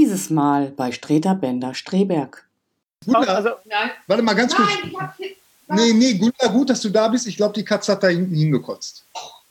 Dieses Mal bei Streter Bender Streberg. Gunda, Also, warte mal ganz kurz. nein, ich hab hier. Nee, Gunda, gut, dass du da bist. Ich glaube, die Katze hat da hinten hingekotzt.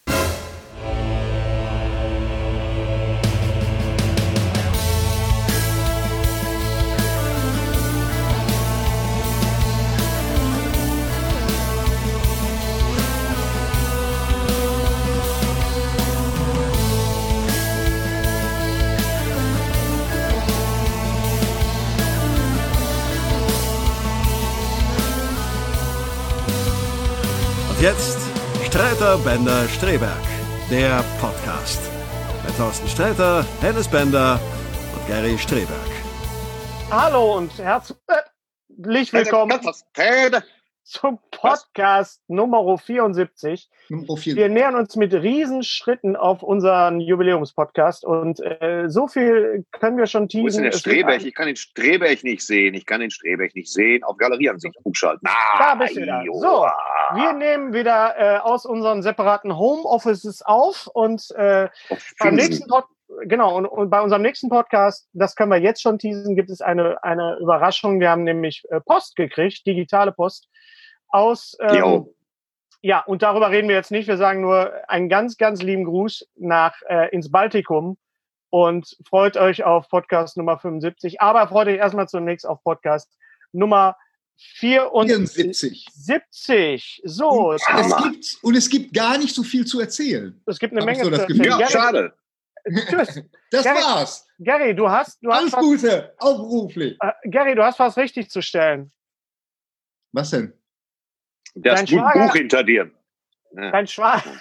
Jetzt Streter Bender Streberg, der Podcast. Mit Thorsten Sträter, Hennes Bender und Gary Streberg. Hallo und herzlich willkommen zum Podcast Nummer 74. Wir nähern uns mit Riesenschritten auf unseren Jubiläumspodcast und so viel können wir schon teasen. Wo ist denn der Streberg? Ich kann den Streberg nicht sehen. Auf Galerieansicht umschalten. Da bist du wieder. So, wir nehmen wieder aus unseren separaten Homeoffices auf und beim nächsten und bei unserem nächsten Podcast, das können wir jetzt schon teasen, gibt es eine Überraschung. Wir haben nämlich Post gekriegt, digitale Post aus. Ja, und darüber reden wir jetzt nicht. Wir sagen nur einen ganz, ganz lieben Gruß ins Baltikum und freut euch auf Podcast Nummer 75. Aber freut euch erstmal zunächst auf Podcast Nummer 74. So. Es gibt gar nicht so viel zu erzählen. Es gibt eine Menge zu erzählen. Ja, schade. Tschüss. Das war's. Gary, du hast Alles Gute, auch beruflich. Gary, du hast was richtig zu stellen. Was denn? Das Buch hinter dir. Ja. Dein Schwager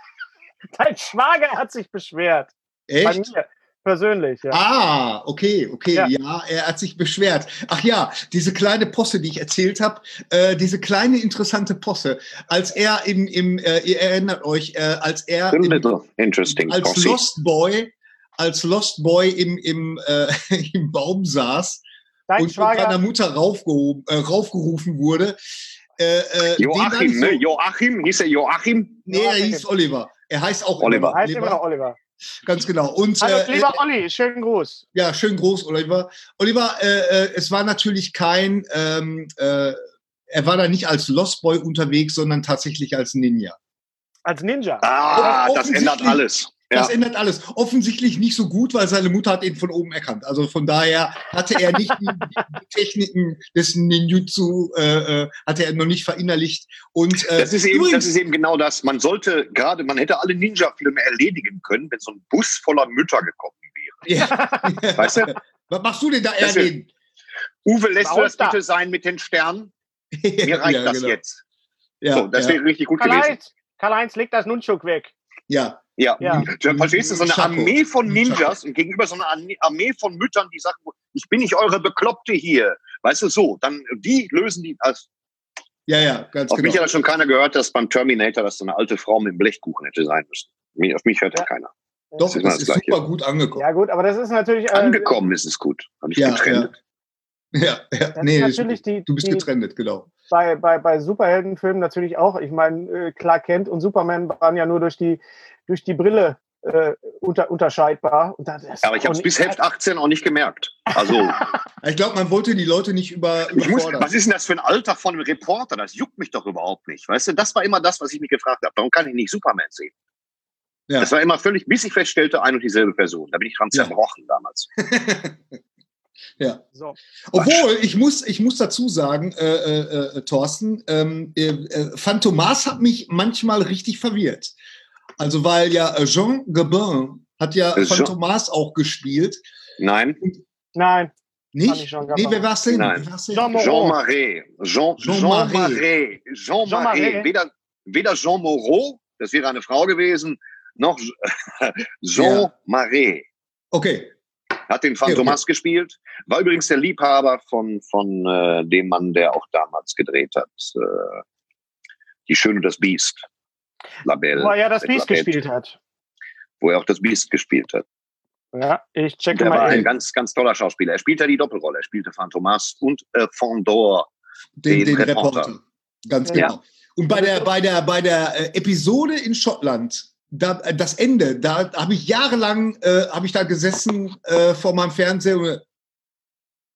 hat sich beschwert. Echt? Bei mir persönlich, ja. Okay. Ja, er hat sich beschwert. Ach ja, diese kleine Posse, die ich erzählt habe, diese kleine interessante Posse, als er ihr erinnert euch, als er als Lost Boy im Baum saß und von seiner Mutter raufgerufen wurde. Joachim, ne? Joachim? Hieß er Joachim? Nee, er hieß Oliver. Er heißt auch Oliver. Er heißt immer noch Oliver. Ganz genau. Und, hallo, lieber Olli, schönen Gruß. Ja, schönen Gruß, Oliver. Oliver, es war natürlich er war da nicht als Lost Boy unterwegs, sondern tatsächlich als Ninja. Als Ninja? Das ändert alles. Das ändert alles. Offensichtlich nicht so gut, weil seine Mutter hat ihn von oben erkannt. Also von daher hatte er nicht die Techniken des Ninjutsu, hatte er noch nicht verinnerlicht. Und das ist eben genau das. Man hätte alle Ninja-Filme erledigen können, wenn so ein Bus voller Mütter gekommen wäre. Ja. Weißt du? Was machst du denn da erledigen? Uwe, lässt du das bitte sein mit den Sternen? Mir reicht das jetzt. Ja, so, das wäre richtig gut gewesen. Karl-Heinz, leg das Nunchuk weg. Ja. Du verstehst du, so eine Armee von Ninjas und gegenüber so einer Armee von Müttern, die sagen, ich bin nicht eure Bekloppte hier. Weißt du, so, dann die lösen die als. Ja, ganz auf genau. Mich hat das schon keiner gehört, dass beim Terminator das so eine alte Frau mit dem Blechkuchen hätte sein müssen. Auf mich hört das keiner. Doch, das ist super gut angekommen. Ja gut, aber das ist natürlich... angekommen ist es gut. Habe ich getrennt. Ja. Nee, natürlich du bist getrennt, genau. Bei Superheldenfilmen natürlich auch. Ich meine, Clark Kent und Superman waren ja nur durch die Brille unterscheidbar. Und aber ich habe es bis Heft 18 auch nicht gemerkt. Also, ich glaube, man wollte die Leute nicht überfordern. Was ist denn das für ein Alter von einem Reporter? Das juckt mich doch überhaupt nicht. Weißt du, das war immer das, was ich mich gefragt habe. Warum kann ich nicht Superman sehen? Ja. Das war immer völlig, bis ich feststellte, ein und dieselbe Person. Da bin ich dran zerbrochen damals. Ja. So. Obwohl, ich muss dazu sagen, Thorsten, Phantomas hat mich manchmal richtig verwirrt. Also, weil ja Jean Gabin hat ja Phantomas auch gespielt. Nein. Nicht? Nee, wer war's denn? Jean Marais. Jean Marais. Weder Jean Moreau, das wäre eine Frau gewesen, noch Jean Marais. Okay. Hat den Phantomas gespielt. War übrigens der Liebhaber von dem Mann, der auch damals gedreht hat. Die Schöne und das Biest. Labelle. Wo er ja das Biest gespielt hat. Wo er auch das Biest gespielt hat. Ja, ich checke mal. Er war ein. ein ganz, ganz toller Schauspieler. Er spielte die Doppelrolle. Er spielte Phantomas und Fandor, den Reporter. Ganz genau. Ja. Und bei der Episode in Schottland, das Ende, da habe ich jahrelang da gesessen vor meinem Fernseher und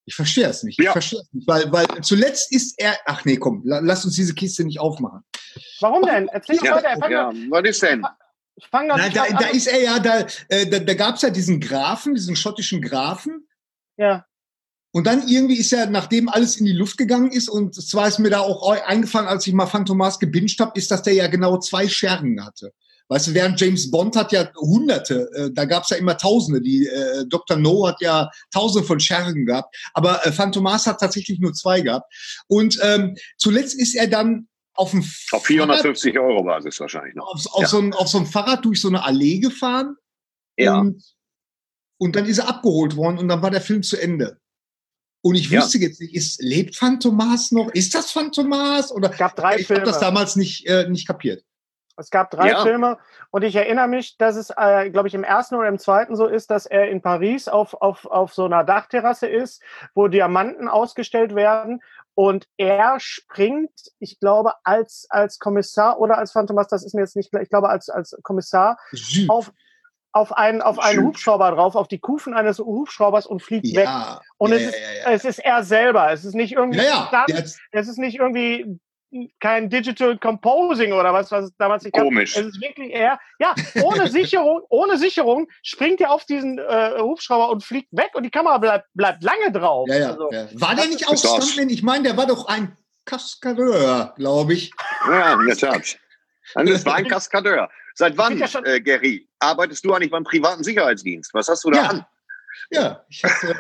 Ich verstehe es nicht. Weil zuletzt ist er. Ach nee, komm, lass uns diese Kiste nicht aufmachen. Warum denn? Erzähl doch weiter. Was ist denn? Da ist er ja, da gab es ja diesen Grafen, diesen schottischen Grafen. Ja. Und dann irgendwie ist ja, nachdem alles in die Luft gegangen ist, und zwar ist mir da auch eingefallen, als ich mal Phantomas gebinged habe, ist, dass der ja genau 2 Schergen hatte. Weißt du, während James Bond hat ja Hunderte, da gab es ja immer Tausende. Die Dr. No hat ja Tausende von Schergen gehabt, aber Phantomas hat tatsächlich nur 2 gehabt. Und zuletzt ist er dann auf 450 € Basis wahrscheinlich noch. Auf so einem Fahrrad durch so eine Allee gefahren. Ja. Und dann ist er abgeholt worden und dann war der Film zu Ende. Und ich wusste jetzt nicht, lebt Phantomas noch? Ist das Phantomas? Oder? Es gab 3 Filme. Ich habe das damals nicht kapiert. Es gab 3 Filme und ich erinnere mich, dass es, glaube ich, im ersten oder im zweiten so ist, dass er in Paris auf so einer Dachterrasse ist, wo Diamanten ausgestellt werden und er springt, ich glaube, als Kommissar oder als Phantomas, das ist mir jetzt nicht klar, ich glaube, als Kommissar auf einen Hubschrauber drauf, auf die Kufen eines Hubschraubers und fliegt weg. Und es ist er selber. Es ist nicht irgendwie es ist nicht irgendwie kein Digital Composing oder was es damals nicht gab. Komisch. Es ist wirklich er. Ja, ohne Sicherung springt er auf diesen Hubschrauber und fliegt weg und die Kamera bleibt lange drauf. Also, war der nicht auch Stuntman? Ich meine, der war doch ein Kaskadeur, glaube ich. Ja, in der Tat. Das war ein Kaskadeur. Seit wann, Gary, arbeitest du eigentlich beim privaten Sicherheitsdienst? Was hast du da an? Ja, ich habe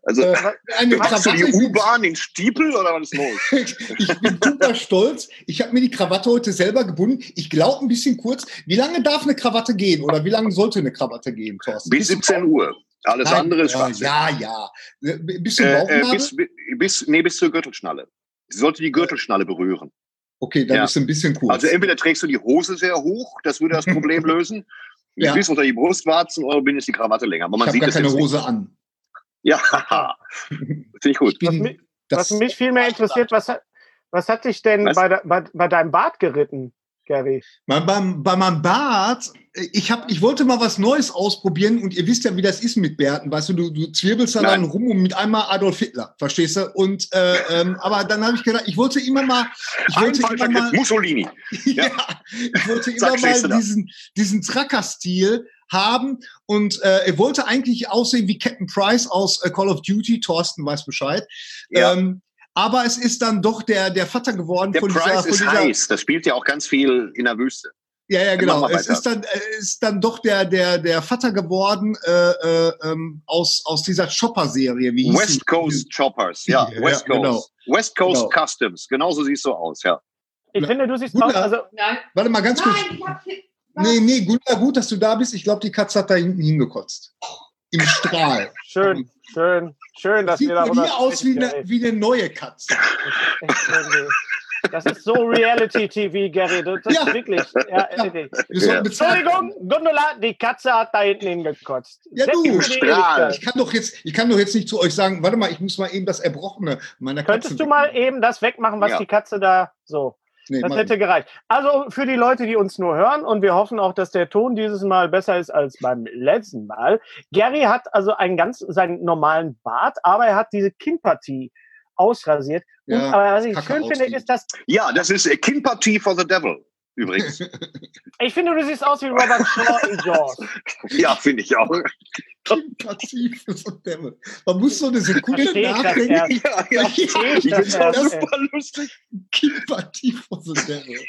hast du die U-Bahn, den Stiepel oder was ist los? Ich bin super stolz. Ich habe mir die Krawatte heute selber gebunden. Ich glaube ein bisschen kurz. Wie lange darf eine Krawatte gehen oder wie lange sollte eine Krawatte gehen, Thorsten? Bis 17 Uhr. Alles andere ist Schwachsinn. Ja. Bis zum Bauchnabel? Bis zur Gürtelschnalle. Sie sollte die Gürtelschnalle berühren. Okay, dann ist es ein bisschen kurz. Also entweder trägst du die Hose sehr hoch, das würde das Problem lösen. Bis unter die Brustwarzen oder bindest die Krawatte länger. Aber man ich habe gar keine Hose an. Ja, finde ich gut. Was mich viel mehr interessiert, was hat dich denn bei deinem Bart geritten, Gary? Bei meinem Bart, ich wollte mal was Neues ausprobieren und ihr wisst ja, wie das ist mit Bärten, weißt du zwirbelst dann rum und mit einmal Adolf Hitler, verstehst du? Und aber dann habe ich gedacht, ich wollte immer mal Mussolini. Ich wollte immer mal diesen Trucker-Stil haben und er wollte eigentlich aussehen wie Captain Price aus Call of Duty. Thorsten weiß Bescheid. Ja. Aber es ist dann doch der Vater geworden von dieser... Der Price ist heiß. Das spielt ja auch ganz viel in der Wüste. Ja, genau. Es ist dann doch der Vater geworden aus dieser Chopper-Serie. West Coast Choppers, ja. West Coast. Genau. West Coast Customs. Genauso siehst du aus, ja. Ich finde, du siehst aus... Also, warte mal ganz kurz. Nee, gut, dass du da bist. Ich glaube, die Katze hat da hinten hingekotzt. Im Strahl. Schön, dass wir da sieht hier aus wie eine neue Katze. Das ist so Reality-TV, Gary. Das ist wirklich... Entschuldigung, Gundula, die Katze hat da hinten hingekotzt. Ja, du, Strahl. Ich kann doch jetzt nicht zu euch sagen, warte mal, ich muss mal eben das Erbrochene meiner Katze... Könntest du mal eben das wegmachen, was die Katze da so... Nee, das hätte gereicht. Also für die Leute, die uns nur hören, und wir hoffen auch, dass der Ton dieses Mal besser ist als beim letzten Mal. Gary hat also seinen normalen Bart, aber er hat diese Kinnpartie ausrasiert. Ja, aber was ich schön finde, ist, dass... Ja, das ist Kinnpartie for the Devil, übrigens. Ich finde, du siehst aus wie Robert Shaw in Jaws. Ja, finde ich auch. Kinnpartie for the Devil. Man muss so eine Sekunde nachdenken. Ich finde das super lustig. Kinnpartie for the Devil.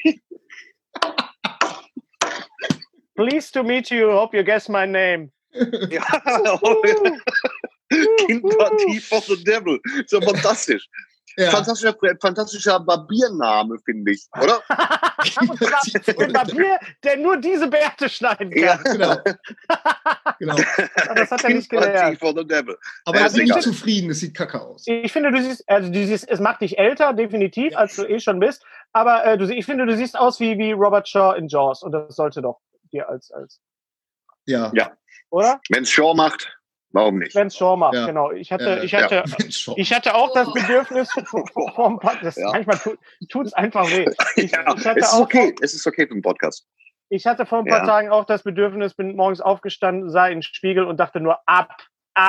Pleased to meet you. Hope you guess my name. Ja, Kinnpartie for the Devil. Ist ja fantastisch. Ja. Fantastischer Barbiername, finde ich, oder? Ein Barbier, der nur diese Bärte schneiden kann. Ja, genau. Aber das hat er nicht gelernt. For the devil. Aber er ist nicht zufrieden, es sieht kacke aus. Ich finde, du siehst, es macht dich älter, definitiv, als du schon bist. Aber ich finde, du siehst aus wie Robert Shaw in Jaws. Und das sollte doch dir als... Ja. Oder? Wenn es Shaw macht... Warum nicht? Wenn es Shaw macht, genau. Ich hatte auch das Bedürfnis vom Podcast. Manchmal tut es einfach weh. Es ist okay für den Podcast. Ich hatte vor ein paar Tagen auch das Bedürfnis, bin morgens aufgestanden, sah in den Spiegel und dachte nur ab.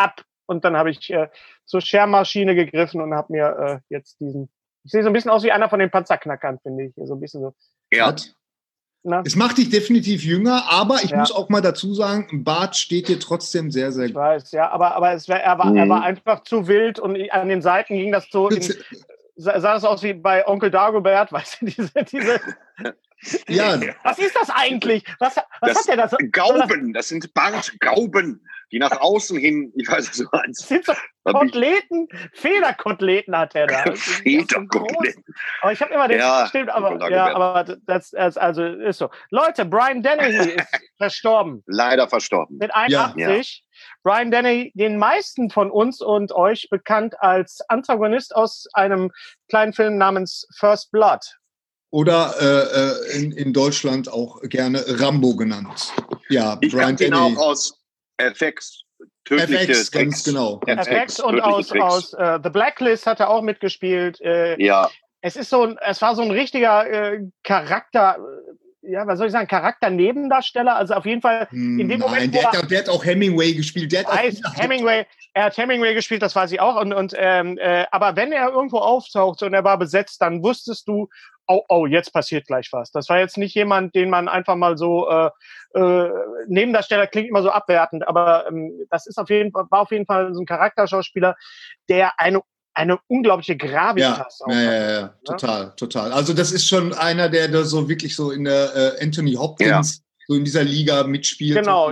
und dann habe ich zur Schermaschine gegriffen und habe mir jetzt ich sehe so ein bisschen aus wie einer von den Panzerknackern, finde ich. So ein bisschen so. Ja. Na? Es macht dich definitiv jünger, aber ich muss auch mal dazu sagen, ein Bart steht dir trotzdem sehr, sehr gut. Ich weiß, ja, aber er war einfach zu wild und an den Seiten ging das so sah das aus wie bei Onkel Dagobert, weißt du, diese ja. Was ist das eigentlich? Was hat der da so? Gauben, das sind Bartgauben, die nach außen hin, ich weiß nicht so eins. Das sind so Koteletten, Federkoteletten hat er da. Federkoteletten. Aber ich habe immer den, stimmt, aber das also ist so. Leute, Brian Dennehy ist verstorben. Leider verstorben. Mit 81. Ja. Brian Dennehy, den meisten von uns und euch bekannt als Antagonist aus einem kleinen Film namens First Blood. Oder in Deutschland auch gerne Rambo genannt. Ja, ich kannte ihn auch aus FX. FX, ganz genau. FX und aus The Blacklist hat er auch mitgespielt. Ja. Es war so ein richtiger Charakter, ja, was soll ich sagen, Charakter-Nebendarsteller, also auf jeden Fall in dem Moment. Der hat auch Hemingway gespielt. Er hat Hemingway gespielt, das weiß ich auch. Aber wenn er irgendwo auftauchte und er war besetzt, dann wusstest du, oh, jetzt passiert gleich was. Das war jetzt nicht jemand, den man einfach mal so Nebendarsteller klingt immer so abwertend, aber das ist war auf jeden Fall so ein Charakterschauspieler, der eine unglaubliche Gravitas hat. Ja, total. Also das ist schon einer, der da so wirklich so in der Anthony Hopkins so in dieser Liga mitspielt. Genau,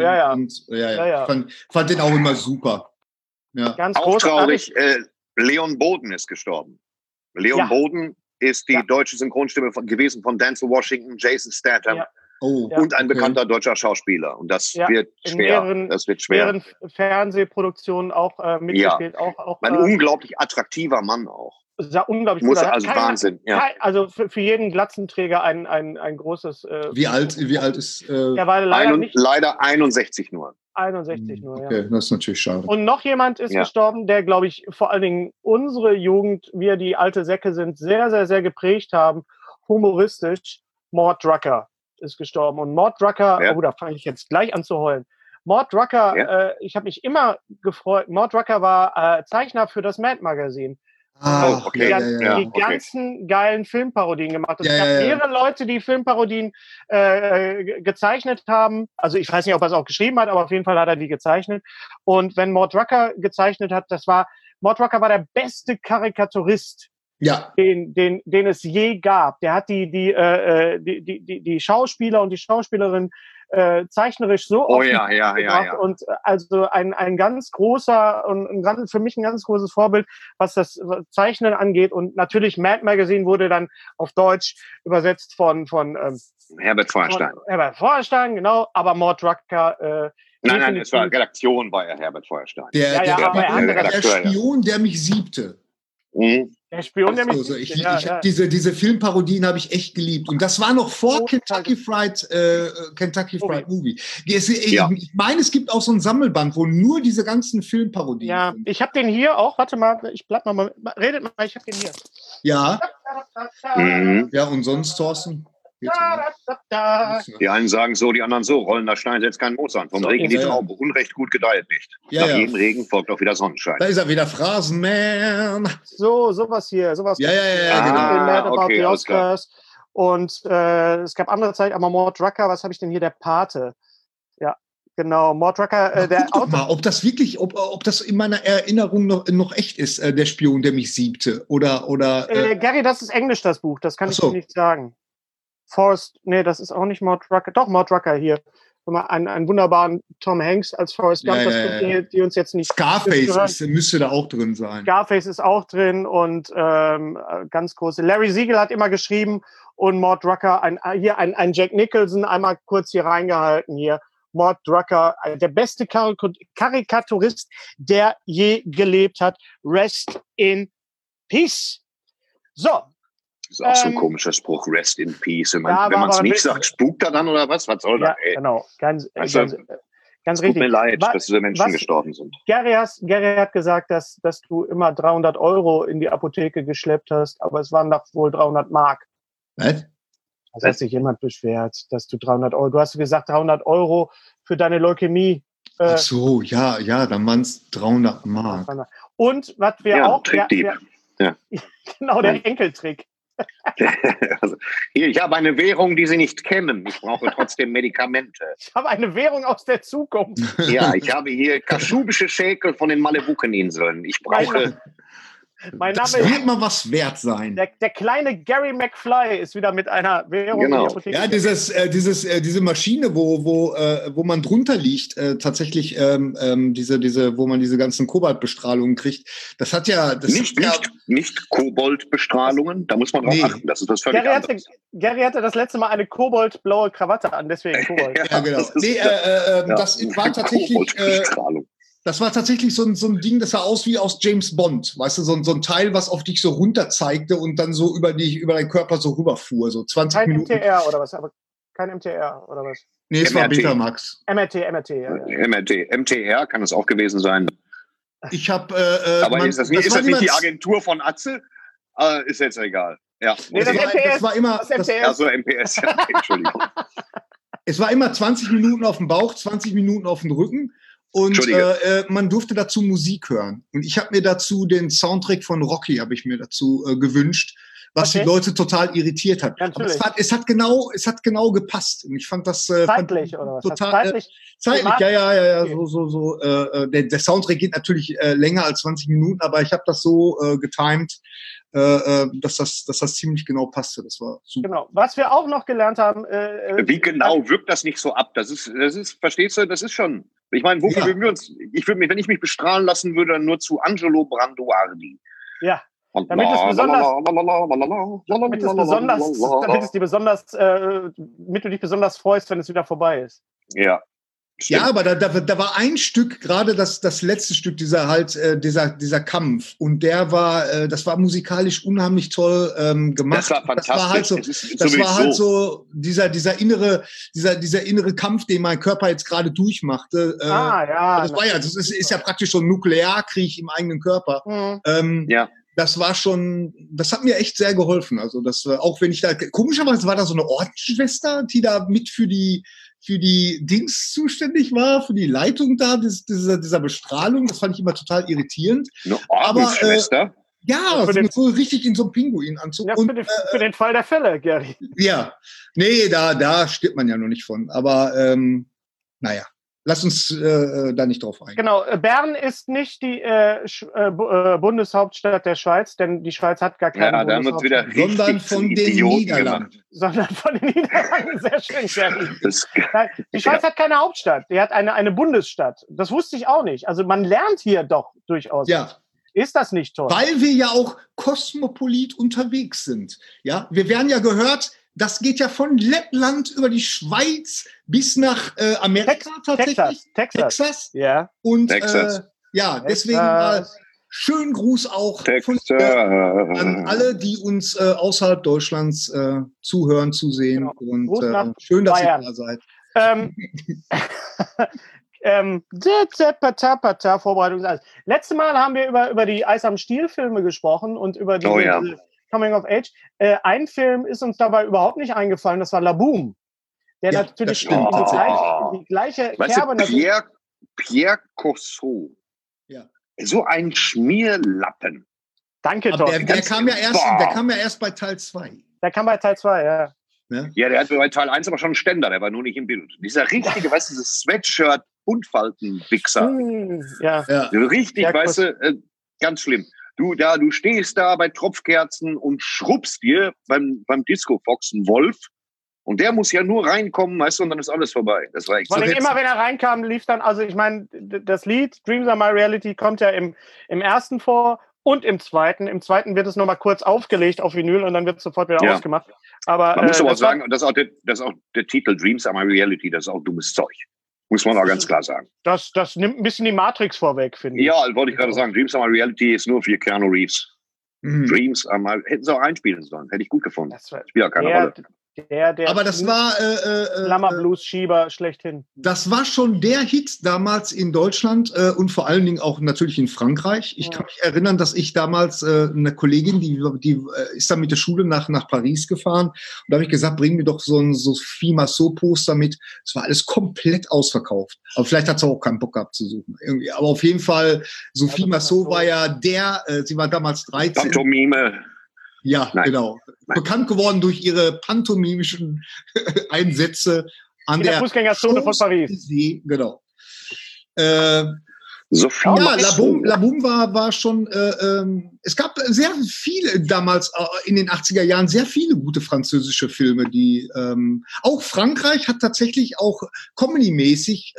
Fand den auch immer super. Ja. Ganz auch traurig, Leon Boden ist gestorben. Leon Boden ist die deutsche Synchronstimme gewesen von Denzel Washington, Jason Statham. Ja. Und ein bekannter deutscher Schauspieler. Und das wird schwer. Mehreren Fernsehproduktionen auch mitgespielt. Auch ein unglaublich attraktiver Mann auch. Sah unglaublich gut aus. Also Wahnsinn. Also für jeden Glatzenträger ein großes... Wie alt ist... Er war leider 61 nur. 61 nur, okay, das ist natürlich schade. Und noch jemand ist gestorben, der, glaube ich, vor allen Dingen unsere Jugend, wir die alte Säcke sind, sehr, sehr, sehr geprägt haben. Humoristisch. Mort Drucker ist gestorben. Und Mort Drucker, da fange ich jetzt gleich an zu heulen. Mort Drucker, ich habe mich immer gefreut. Mort Drucker war Zeichner für das Mad-Magazin. Die ganzen geilen Filmparodien gemacht. Es gab mehrere Leute, die Filmparodien gezeichnet haben. Also ich weiß nicht, ob er es auch geschrieben hat, aber auf jeden Fall hat er die gezeichnet. Und wenn Mort Drucker gezeichnet hat, Mort Drucker war der beste Karikaturist, den es je gab. Der hat die Schauspieler und die Schauspielerin zeichnerisch so gebracht und also ein ganz großer und für mich ein ganz großes Vorbild, was das Zeichnen angeht. Und natürlich Mad Magazine wurde dann auf Deutsch übersetzt von Herbert Feuerstein. Herbert Feuerstein, genau, aber Mort Drucker nein, es war Redaktion war Herbert Feuerstein. Der Spion, der mich siebte. Der Spion, der mich diese Filmparodien habe ich echt geliebt. Und das war noch vor Kentucky Fried Movie. Ich meine, es gibt auch so ein Sammelband, wo nur diese ganzen Filmparodien sind. Ich habe den hier auch. Warte mal, ich bleib mal. Redet mal, ich habe den hier. Ja. Ja, und sonst, Thorsten? Die einen sagen so, die anderen so. Rollender Stein setzt keinen Mozart. Vom Regen die Traube. Unrecht gut gedeiht nicht. Nach jedem Regen folgt auch wieder Sonnenschein. Da ist er wieder, Phrasenman. Sowas hier. Sowas. Genau. Okay, Oscars. Und es gab andere Zeit, aber Mort Drucker, was habe ich denn hier? Der Pate. Ja, genau. Mort Drucker. Guck doch mal, ob das wirklich, ob das in meiner Erinnerung noch echt ist, der Spion, der mich siebte. Oder Gary, das ist Englisch, das Buch. Das kann ich dir nicht sagen. Das ist auch nicht Mort Drucker. Doch, Mort Drucker hier. Einen wunderbaren Tom Hanks als Forrest Gump, die uns jetzt nicht... Scarface müsste da auch drin sein. Scarface ist auch drin und ganz große. Larry Siegel hat immer geschrieben und Mort Drucker, ein Jack Nicholson, einmal kurz hier reingehalten hier. Mort Drucker, der beste Karikaturist, der je gelebt hat. Rest in Peace. So. Das ist auch so ein komischer Spruch, Rest in Peace. Wenn man es nicht sagt, spukt er dann oder was? Was soll das? Genau, ganz richtig. Tut mir leid, dass diese Menschen gestorben sind. Gary hat gesagt, dass du immer 300 € in die Apotheke geschleppt hast, aber es waren doch wohl 300 Mark. Was? Das hat sich jemand beschwert, dass du 300 €, du hast gesagt 300 € für deine Leukämie. Ach so, ja, dann waren es 300 Mark. Und was wir auch... Trickdieb. Ja. Genau, der Enkeltrick. Also, hier, ich habe eine Währung, die Sie nicht kennen. Ich brauche trotzdem Medikamente. Ich habe eine Währung aus der Zukunft. Ja, ich habe hier kaschubische Schäkel von den Malebukeninseln. Ich brauche... Das wird mal was wert sein. Der kleine Gary McFly ist wieder mit einer Währung in die Apotheke. Ja, diese Maschine, wo man drunter liegt, tatsächlich wo man diese ganzen Kobaltbestrahlungen kriegt, das hat ja... Nicht Koboldbestrahlungen, da muss man drauf achten, das ist was völlig anderes. Gary hatte das letzte Mal eine koboldblaue Krawatte an, deswegen Kobold. Ja, genau. Das war tatsächlich... Das war tatsächlich so ein Ding, das sah aus wie aus James Bond. Weißt du, so ein Teil, was auf dich so runter zeigte und dann so über deinen Körper so rüberfuhr. So 20 Minuten. Kein MTR oder was? Aber kein MTR oder was? Nee, es war Betamax. MRT, ja. MTR kann es auch gewesen sein. Ich habe. Aber ist das nicht die Agentur von Atze? Ist jetzt egal. Ja. Nee, das war immer. Also MPS, ja, Entschuldigung. Es war immer 20 Minuten auf dem Bauch, 20 Minuten auf dem Rücken. Und man durfte dazu Musik hören. Und ich habe mir dazu den Soundtrack von Rocky gewünscht, was die Leute total irriert hat. Ja, aber es hat genau gepasst. Und ich fand das zeitlich oder was? Total zeitlich. Ja. Okay. Der Soundtrack geht natürlich länger als 20 Minuten, aber ich habe das so getimed, dass das ziemlich genau passte. Das war super. Genau. Was wir auch noch gelernt haben. Wie genau wirkt das nicht so ab? Das ist, verstehst du, das ist schon. Ich meine, wofür würden wir uns, wenn ich mich bestrahlen lassen würde, dann nur zu Angelo Branduardi. Ja. Damit du dich besonders freust, wenn es wieder vorbei ist. Ja. Stimmt. Ja, aber da war ein Stück, gerade das letzte Stück, dieser Kampf, und das war musikalisch unheimlich toll gemacht. Das war fantastisch. Das war halt so dieser innere Kampf, den mein Körper jetzt gerade durchmachte. Das war das ist ja praktisch so ein Nuklearkrieg im eigenen Körper. Das hat mir echt sehr geholfen. Also auch wenn ich komischerweise war da so eine Ordensschwester, die da mit für die Dings zuständig war, für die Leitung da, dieser Bestrahlung. Das fand ich immer total irritierend. Eine Ordensschwester? So richtig in so einem Pinguinanzug. Ja, für den Fall der Fälle, Gary. Ja, nee, da stirbt man ja noch nicht von. Aber naja. Lass uns da nicht drauf eingehen. Genau, Bern ist nicht die Bundeshauptstadt der Schweiz, denn die Schweiz hat gar keine Bundeshauptstadt. Sondern von den Niederlanden. Sehr schön. Die Schweiz hat keine Hauptstadt, die hat eine Bundesstadt. Das wusste ich auch nicht. Also man lernt hier doch durchaus. Ja. Ist das nicht toll? Weil wir ja auch kosmopolit unterwegs sind. Ja, wir werden ja gehört, das geht ja von Lettland über die Schweiz bis nach Amerika tatsächlich. Texas. Ja. Und deswegen schönen Gruß auch an alle, die uns außerhalb Deutschlands zuhören, zusehen. Genau. Und schön, dass ihr da seid. Vorbereitung ist alles. Letztes Mal haben wir über die Eis am Stiel-Filme gesprochen und über die Coming of Age. Ein Film ist uns dabei überhaupt nicht eingefallen, das war La Boom. Der natürlich in die gleiche Kerbe... Pierre Corso. Ja. So ein Schmierlappen. Danke, Tom. Der kam ja erst bei Teil 2. Der kam bei Teil 2, ja. Ja, der hat bei Teil 1 aber schon einen Ständer, der war nur nicht im Bild. Dieser richtige, weißt du, dieses Sweatshirt-Buntfalten-Wichser. Richtig, weißt du, ganz schlimm. Du stehst da bei Tropfkerzen und schrubbst dir beim Disco Fox einen Wolf und der muss ja nur reinkommen, weißt du, und dann ist alles vorbei. Das war echt Vor allem immer, wenn er reinkam, lief dann, also ich meine, das Lied Dreams Are My Reality kommt ja im ersten vor und im zweiten. Im zweiten wird es nochmal kurz aufgelegt auf Vinyl und dann wird es sofort wieder ausgemacht. Aber, man muss aber sagen, das ist auch der Titel Dreams Are My Reality, das ist auch dummes Zeug. Muss man auch ganz klar sagen. Das nimmt ein bisschen die Matrix vorweg, finde ich. Ja, wollte ich gerade sagen. Dreams Are My Reality ist nur für Keanu Reeves. Dreams Are My... Hätten sie auch einspielen sollen. Hätte ich gut gefunden. Spielt auch keine Rolle. Aber das war Slammer-Blues-Schieber schlechthin. Das war schon der Hit damals in Deutschland und vor allen Dingen auch natürlich in Frankreich. Ich kann mich erinnern, dass ich damals eine Kollegin, die ist dann mit der Schule nach Paris gefahren und da habe ich gesagt, bring mir doch so ein Sophie Marceau-Poster mit. Es war alles komplett ausverkauft. Aber vielleicht hat sie auch keinen Bock gehabt zu suchen. Irgendwie. Aber auf jeden Fall, Sophie Marceau war ja sie war damals 13. Pantomime. Ja, Nein. Genau. Nein. Bekannt geworden durch ihre pantomimischen Einsätze an der Fußgängerzone von Paris. Genau. Sophie La Boum war schon, es gab sehr viele damals in den 80er Jahren, sehr viele gute französische Filme, die auch Frankreich hat tatsächlich auch comedy-mäßig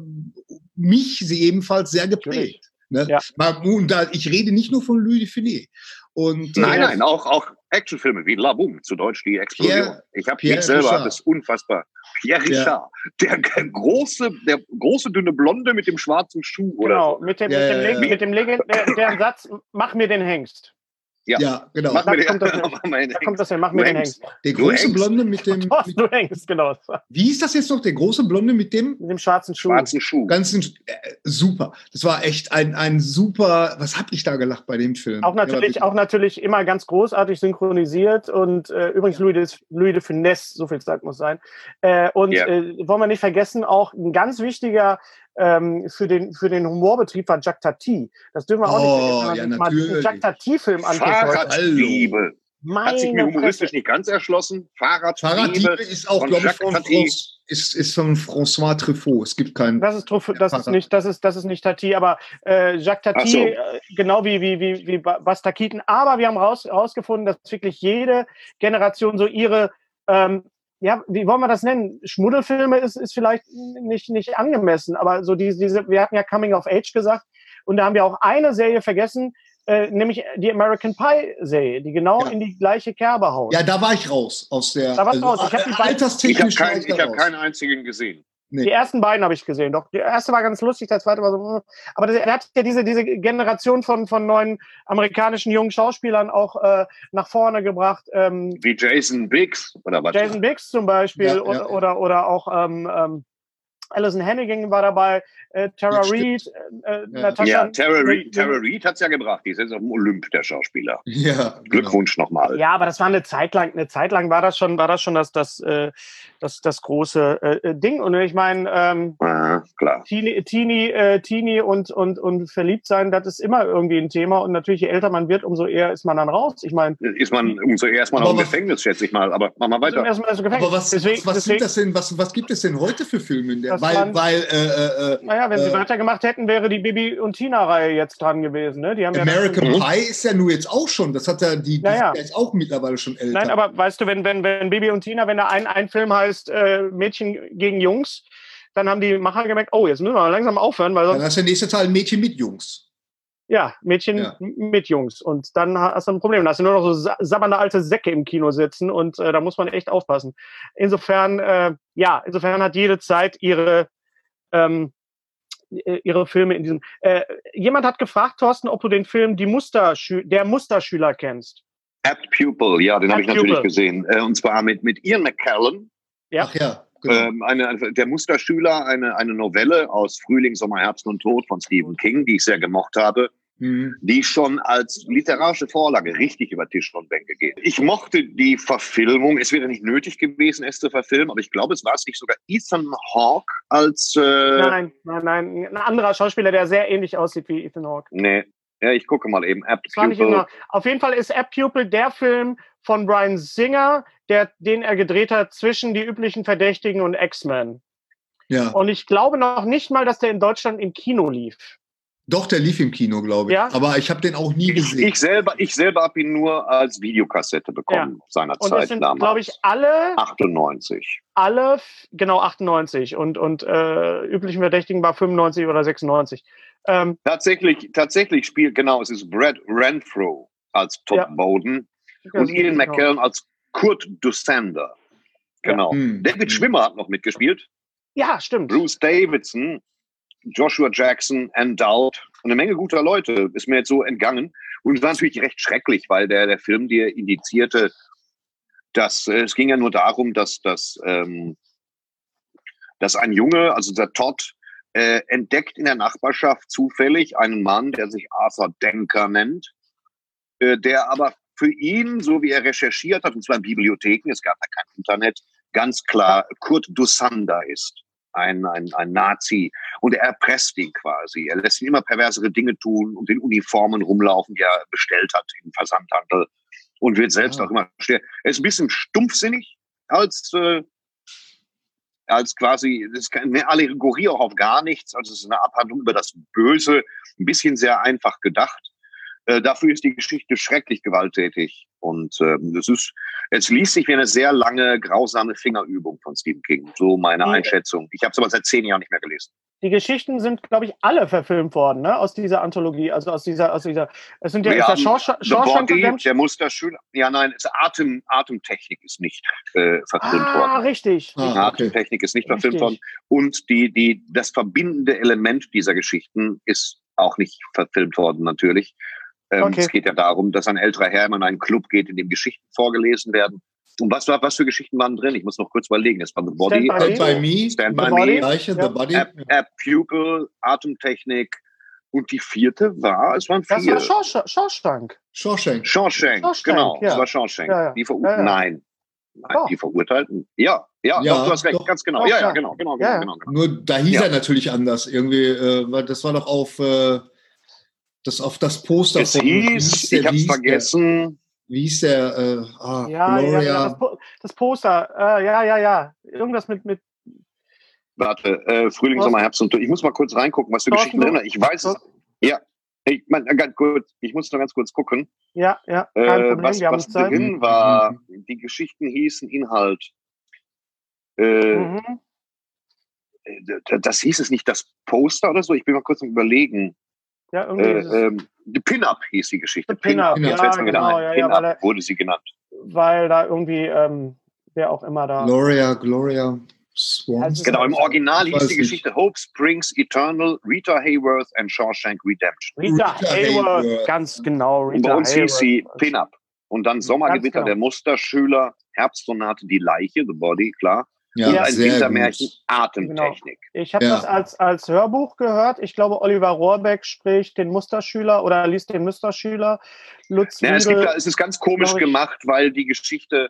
sie ebenfalls sehr geprägt. Ne? Ja. Und ich rede nicht nur von Louis Dufiné. Und, nein, auch Actionfilme wie La Boum, zu Deutsch die Explosion. Ich selber habe es unfassbar. Pierre Richard, der große dünne Blonde mit dem schwarzen Schuh. Genau, oder so. mit dem legendären Satz, mach mir den Hengst. Ja, genau. Da kommt das hin, mach mir den Hengst. Der große Blonde mit dem... Du Hengst, genau. Wie ist das jetzt noch? Der große Blonde mit dem schwarzen Schuh. Super. Das war echt ein super... Was hab ich da gelacht bei dem Film? Auch natürlich immer ganz großartig synchronisiert und übrigens Louis de Funès, so viel Zeit muss sein. Wollen wir nicht vergessen, auch ein ganz wichtiger für den Humorbetrieb war Jacques Tati. Das dürfen wir auch nicht vergessen, wenn man mal einen Jacques Tati-Film anguckt. Fahrradliebe. Hat sich mir humoristisch nicht ganz erschlossen. Fahrradliebe ist auch, glaube ich, von François Truffaut. Es gibt keinen... Das ist nicht Tati, aber Jacques Tati, genau wie Buster Keaton. Aber wir haben rausgefunden, dass wirklich jede Generation so ihre... wie wollen wir das nennen? Schmuddelfilme ist vielleicht nicht angemessen, aber so wir hatten ja Coming of Age gesagt und da haben wir auch eine Serie vergessen, nämlich die American Pie Serie, die genau in die gleiche Kerbe haut. Ja, da war ich raus aus der. Da warst du raus. Ich habe keinen einzigen gesehen. Nee. Die ersten beiden habe ich gesehen. Doch, der erste war ganz lustig, der zweite war so. Aber er hat ja diese Generation von neuen amerikanischen jungen Schauspielern auch nach vorne gebracht. Wie Jason Biggs oder was? Jason Biggs zum Beispiel oder auch Alison Hannigan war dabei, Tara Reid, Natascha. Tara Reid hat es ja gebracht. Die ist jetzt auf dem Olymp, der Schauspieler. Ja, Glückwunsch nochmal. Ja, aber das war eine Zeit lang war das schon das große Ding. Und ich meine, klar. Teenie und verliebt sein, das ist immer irgendwie ein Thema. Und natürlich, je älter man wird, umso eher ist man dann raus. Ich meine, umso eher ist man auch im Gefängnis, schätze ich mal. Aber machen wir weiter. Aber was gibt es denn heute für Filme in der? Wenn sie weitergemacht hätten, wäre die Bibi und Tina-Reihe jetzt dran gewesen. Ne? Die haben American Pie ist ja nur jetzt auch schon. Das hat ja die ist auch mittlerweile schon älter. Nein, aber weißt du, wenn Bibi und Tina, wenn da ein Film heißt Mädchen gegen Jungs, dann haben die Macher gemerkt, jetzt müssen wir langsam aufhören, weil sonst... Dann ist der nächste Teil Mädchen mit Jungs. Ja, Mädchen mit Jungs. Und dann hast du ein Problem. Da hast du nur noch so sabbernde alte Säcke im Kino sitzen und da muss man echt aufpassen. Insofern hat jede Zeit ihre Filme in diesem... jemand hat gefragt, Thorsten, ob du den Film Der Musterschüler kennst. Apt Pupil, ja, den habe ich natürlich gesehen. Und zwar mit Ian McKellen. Ja. Ach ja. Genau. Der Musterschüler, eine Novelle aus Frühling, Sommer, Herbst und Tod von Stephen King, die ich sehr gemocht habe, die schon als literarische Vorlage richtig über Tisch und Bänke geht. Ich mochte die Verfilmung. Es wäre nicht nötig gewesen, es zu verfilmen, aber ich glaube, es war nicht sogar Ethan Hawke als... Nein. Ein anderer Schauspieler, der sehr ähnlich aussieht wie Ethan Hawke. Nee. Ja, ich gucke mal eben. Apt Pupil. Auf jeden Fall ist Apt Pupil der Film von Bryan Singer, den er gedreht hat zwischen Die üblichen Verdächtigen und X-Men. Ja. Und ich glaube noch nicht mal, dass der in Deutschland im Kino lief. Doch, der lief im Kino, glaube ich. Ja? Aber ich habe den auch nie gesehen. Ich selber habe ihn nur als Videokassette bekommen seinerzeit. Und das sind, glaube ich, alle... 98. Alle, genau, 98. Und üblichen Verdächtigen war 95 oder 96. Tatsächlich spielt, es ist Brad Renfro als Tom Bowden und Ian McKellen als Kurt Dusander. Genau. David Schwimmer hat noch mitgespielt. Ja, stimmt. Bruce Davidson, Joshua Jackson, Ann Dowd und eine Menge guter Leute ist mir jetzt so entgangen. Und es war natürlich recht schrecklich, weil der Film dir indizierte, es ging ja nur darum, dass ein Junge, also der Todd, entdeckt in der Nachbarschaft zufällig einen Mann, der sich Arthur Denker nennt, der aber für ihn, so wie er recherchiert hat, und zwar in Bibliotheken, es gab ja kein Internet, ganz klar Kurt Dusander ist. Ein Nazi. Und er erpresst ihn quasi. Er lässt ihn immer perversere Dinge tun und in Uniformen rumlaufen, die er bestellt hat im Versandhandel. Und wird selbst auch immer schwer. Er ist ein bisschen stumpfsinnig als quasi, das ist eine Allegorie auch auf gar nichts. Also es ist eine Abhandlung über das Böse. Ein bisschen sehr einfach gedacht. Dafür ist die Geschichte schrecklich gewalttätig. Und es liest sich wie eine sehr lange, grausame Fingerübung von Stephen King. So meine Einschätzung. Ich habe es aber seit 10 Jahren nicht mehr gelesen. Die Geschichten sind, glaube ich, alle verfilmt worden, ne? Aus dieser Anthologie, also aus dieser. Es sind ja Shawshank Redemption. Der Musterschüler. Ja, nein, Atemtechnik ist nicht verfilmt worden. Richtig. Atemtechnik ist nicht verfilmt worden. Und das verbindende Element dieser Geschichten ist auch nicht verfilmt worden, natürlich. Es geht ja darum, dass ein älterer Herr in einen Club geht, in dem Geschichten vorgelesen werden. Und was für Geschichten waren drin? Ich muss noch kurz überlegen. Es war The Body, Stand by Me, The Body, A Pupil, Atemtechnik. Und die vierte war, es waren 4. Das war Shawshank. Shawshank, genau. Ja. Das war Shawshank. Ja. Die Verurteilten, nein, die Verurteilten. Ja, du hast recht, ganz genau. Ja, genau. Nur da hieß er natürlich anders. Irgendwie, das war doch auf das Poster es von... ich hab's vergessen. Wie hieß der? Gloria. Das Poster. Ja. Irgendwas mit... Warte, Frühling, Sommer, Herbst und... Ich muss mal kurz reingucken, was für Geschichten drin sind. Ich weiß es. Ja. Ich muss noch ganz kurz gucken. Ja, kein Problem. Was drin war. Die Geschichten hießen Inhalt. Das hieß es nicht, das Poster oder so? Ich bin mal kurz am Überlegen. Ja, irgendwie The Pin-Up hieß die Geschichte. The Pin-Up, Pin-Up wurde sie genannt. Weil da irgendwie, wer auch immer da... Gloria Swanson. Genau, im Original hieß die Geschichte Hope Springs Eternal, Rita Hayworth and Shawshank Redemption. Rita Hayworth, ganz genau. Und bei uns hieß sie Pin-Up. Und dann Sommergewitter, der Musterschüler, Herbstsonate, die Leiche, The Body, klar. Ja, und ein Wintermärchen, Atemtechnik. Genau. Ich habe das als Hörbuch gehört. Ich glaube, Oliver Rohrbeck spricht den Musterschüler oder liest den Musterschüler. Lutz Riedel, es ist ganz komisch gemacht, weil die Geschichte,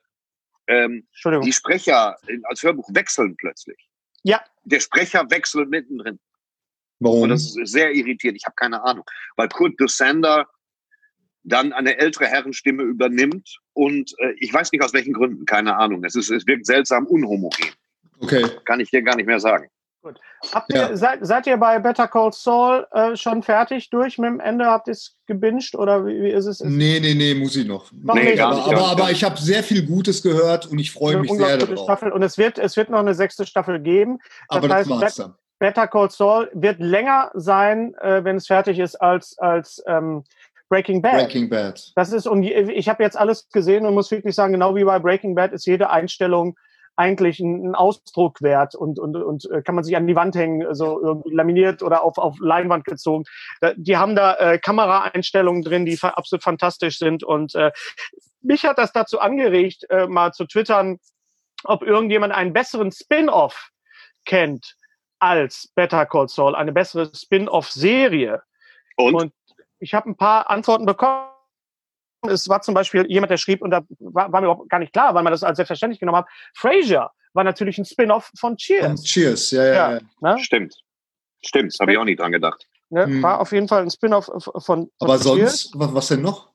die Sprecher als Hörbuch wechseln plötzlich. Ja. Der Sprecher wechselt mittendrin. Warum? Und das ist sehr irritierend. Ich habe keine Ahnung. Weil Kurt Dusander dann eine ältere Herrenstimme übernimmt und ich weiß nicht aus welchen Gründen, keine Ahnung. Es wirkt seltsam unhomogen. Okay. Kann ich dir gar nicht mehr sagen. Gut. Seid ihr bei Better Call Saul schon fertig durch mit dem Ende? Habt ihr es gebinged oder wie ist es? Nee, muss ich noch. Aber ich habe sehr viel Gutes gehört und ich freue mich sehr darauf. Staffel. Und es wird noch eine 6. Staffel geben. Das heißt, Better Call Saul wird länger sein, wenn es fertig ist, als Breaking Bad. Das ist, und ich habe jetzt alles gesehen und muss wirklich sagen, genau wie bei Breaking Bad ist jede Einstellung eigentlich ein Ausdruck wert und kann man sich an die Wand hängen, so irgendwie laminiert oder auf Leinwand gezogen. Die haben da Kameraeinstellungen drin, die absolut fantastisch sind und mich hat das dazu angeregt, mal zu twittern, ob irgendjemand einen besseren Spin-off kennt als Better Call Saul, eine bessere Spin-off-Serie. Und ich habe ein paar Antworten bekommen. Es war zum Beispiel jemand, der schrieb, und da war mir auch gar nicht klar, weil man das als selbstverständlich genommen hat, Frasier war natürlich ein Spin-off von Cheers. Von Cheers, ja. Ne? Stimmt, habe ich auch nicht dran gedacht. Ne? War auf jeden Fall ein Spin-off von Aber Cheers. sonst, was denn noch?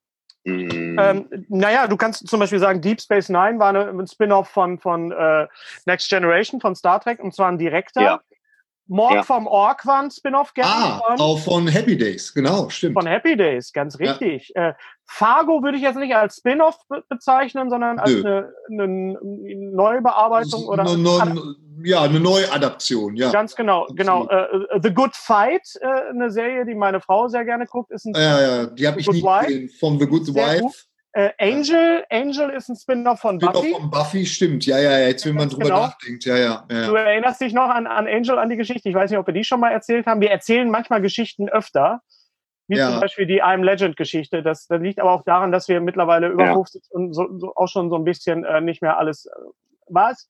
Naja, du kannst zum Beispiel sagen, Deep Space Nine war ein Spin-off von Next Generation, von Star Trek, und zwar ein direkter. Ja. Morg vom Ork war ein Spin-off gerne. Auch von Happy Days, genau, stimmt. Von Happy Days, ganz richtig. Ja. Fargo würde ich jetzt nicht als Spin-off bezeichnen, sondern als eine Neubearbeitung oder eine Neuadaption, ja. Ganz genau. The Good Fight, eine Serie, die meine Frau sehr gerne guckt, ist ein die habe ich nie gesehen, von The Good Wife. Angel ist ein Spin-off von Buffy. Von Buffy, stimmt. Ja, jetzt wenn man drüber nachdenkt. Ja. Du erinnerst dich noch an Angel, an die Geschichte. Ich weiß nicht, ob wir die schon mal erzählt haben. Wir erzählen manchmal Geschichten öfter. Wie zum Beispiel die I'm Legend-Geschichte. Das liegt aber auch daran, dass wir mittlerweile über 50 und so auch schon so ein bisschen nicht mehr alles. Was?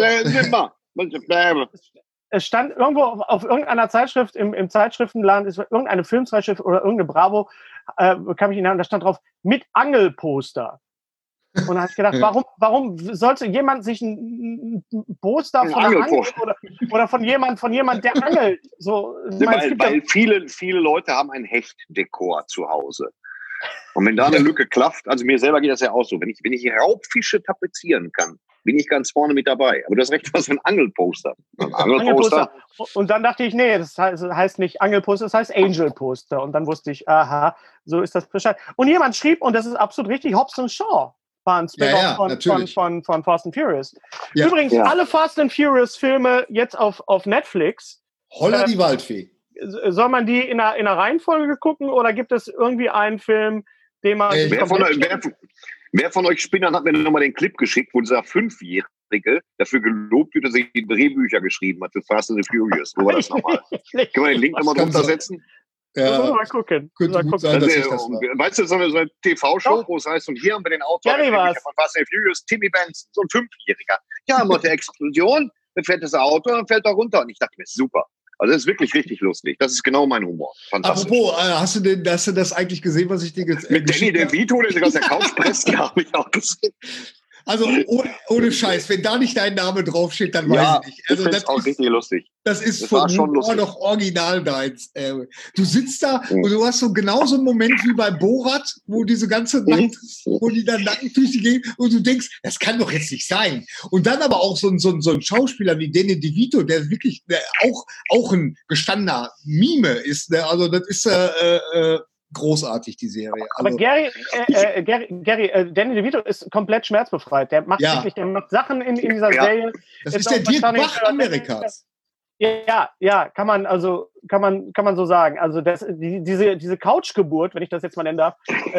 Es stand irgendwo auf irgendeiner Zeitschrift, im Zeitschriftenladen, ist irgendeine Filmzeitschrift oder irgendeine Bravo, kam ich hinein und da stand drauf, mit Angelposter. Und da habe ich gedacht, warum sollte jemand sich ein Poster von einer Angel oder von jemand, der angelt? So, weil viele Leute haben ein Hechtdekor zu Hause. Und wenn da eine Lücke klafft, also mir selber geht das ja auch so, wenn ich Raubfische tapezieren kann, bin ich ganz vorne mit dabei. Aber du hast recht, was für ein Angelposter. Angelposter. Und dann dachte ich, nee, das heißt nicht Angelposter, das heißt Angelposter. Und dann wusste ich, aha, so ist das Bescheid. Und jemand schrieb, und das ist absolut richtig, Hobbs & Shaw war ein Spin-off von Fast and Furious. Ja. Übrigens, alle Fast and Furious Filme jetzt auf Netflix. Holla die Waldfee. Soll man die in einer Reihenfolge gucken oder gibt es irgendwie einen Film, den man... Wer von euch Spinnern hat mir nochmal den Clip geschickt, wo dieser 5-Jährige dafür gelobt wird, dass er die Drehbücher geschrieben hat für Fast and the Furious. Wo war das nochmal? Können wir den Link nochmal drunter setzen? Ja, mal gucken. Weißt du, so eine TV-Show, wo es heißt, und hier haben wir den Autor von Fast and Furious, Timmy Benson, so ein 5-Jähriger. Ja, macht eine Explosion, dann fährt das Auto und fällt da runter. Und ich dachte mir, super. Also das ist wirklich richtig lustig. Das ist genau mein Humor. Fantastisch. Apropos, hast du das eigentlich gesehen, was ich dir jetzt mit Danny DeVito, der sich aus der Couch presst, habe ich auch gesehen. Also ohne Scheiß, wenn da nicht dein Name draufsteht, dann weiß ich nicht. Also das ist auch richtig lustig. Das ist von Humor noch original deins. Du sitzt da und du hast so genauso einen Moment wie bei Borat, wo diese ganze Nacht, wo die dann Nackentüche gehen und du denkst, das kann doch jetzt nicht sein. Und dann aber auch so ein Schauspieler wie Danny DeVito, der wirklich auch ein gestandener Mime ist. Also das ist großartig, die Serie. Aber also, Gary, Danny DeVito ist komplett schmerzbefreit. Der macht der macht Sachen in dieser Serie. Das ist der Dirk Bach Amerikas. Ja, kann man so sagen. Also diese Couchgeburt, wenn ich das jetzt mal nennen darf,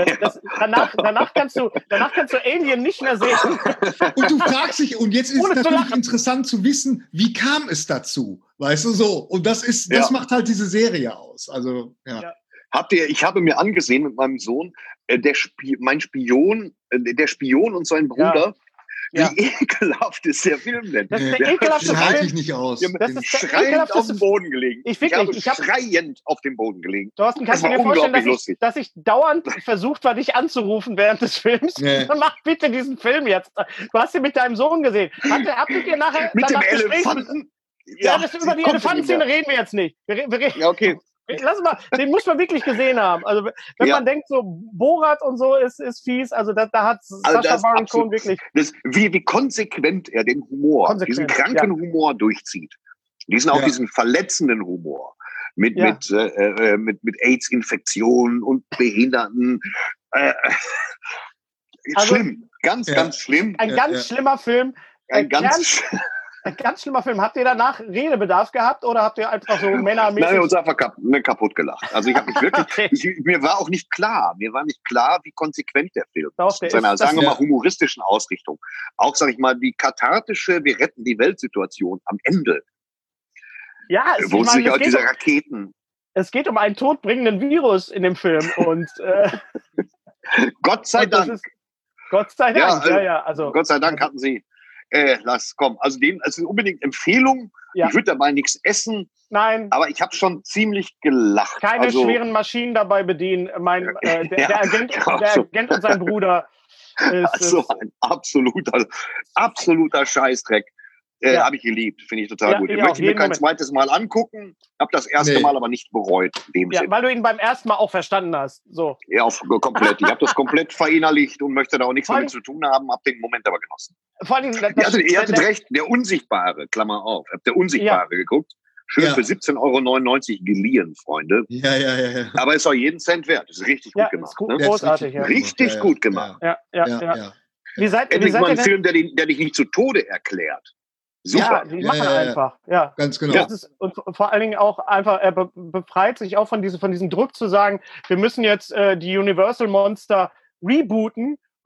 danach kannst du Alien nicht mehr sehen. Und du fragst dich, und jetzt ist es natürlich interessant zu wissen, wie kam es dazu? Weißt du so? Und das macht halt diese Serie aus. Also, ja. Ich habe mir angesehen mit meinem Sohn, der Spion und sein Bruder, wie ekelhaft ist der Film denn? Das ist der ekelhafteste Film. Halte ich nicht aus. Das ist schreiend auf dem Boden gelegen. Ich habe schreiend auf dem Boden gelegen. Thorsten, kannst du mir vorstellen, dass ich dauernd versucht war, dich anzurufen während des Films? Nee. Mach bitte diesen Film jetzt. Du hast ihn mit deinem Sohn gesehen. Habt ihr nachher mit dem Elefanten? Über die Elefantenszene reden wir jetzt nicht. Ja, okay. Lass mal, den muss man wirklich gesehen haben. Also wenn man denkt, so Borat und so ist fies, also da hat Sacha Baron Cohen wirklich... Wie konsequent er den Humor, diesen kranken Humor durchzieht. Diesen verletzenden Humor. Mit AIDS-Infektionen und Behinderten. Schlimm. Ganz schlimm. Ein ganz schlimmer Film. Ein ganz schlimmer Film. Habt ihr danach Redebedarf gehabt oder habt ihr einfach so männermäßig... Nein, wir haben uns einfach kaputt gelacht. Also ich habe mich wirklich... Mir war auch nicht klar, wie konsequent der Film ist. In seiner, sagen wir mal, humoristischen Ausrichtung. Auch, sag ich mal, die kathartische Wir retten die Welt-Situation am Ende. Ja, wo sich auch diese Raketen... Es geht um einen todbringenden Virus in dem Film und... Gott sei Dank. Gott sei Dank, Also, Gott sei Dank hatten sie... Also es ist unbedingt Empfehlung. Ja. Ich würde dabei nichts essen. Nein. Aber ich habe schon ziemlich gelacht. Keine schweren Maschinen dabei bedienen. Der Agent und sein Bruder ist ein absoluter Scheißdreck. Habe ich geliebt, finde ich total gut. Ich möchte mir kein zweites Mal angucken. Habe das erste Mal aber nicht bereut. In dem Sinn. Weil du ihn beim ersten Mal auch verstanden hast. So. Ja, komplett. Ich habe das komplett verinnerlicht und möchte da auch nichts damit zu tun haben. Habe den Moment aber genossen. Vor allem, ihr hattet recht, der Unsichtbare, Klammer auf. Habt der Unsichtbare geguckt? Schön für 17,99 € geliehen, Freunde. Ja. Aber ist auch jeden Cent wert. Das ist richtig gut gemacht. Ist großartig, Richtig gut gemacht. Ja. Wie seid ihr mal ein Film, der dich nicht zu Tode erklärt. Super. Ja, die machen einfach. Ja, ganz genau. Und vor allen Dingen auch einfach, er befreit sich auch von diesem Druck zu sagen, wir müssen jetzt die Universal Monster rebooten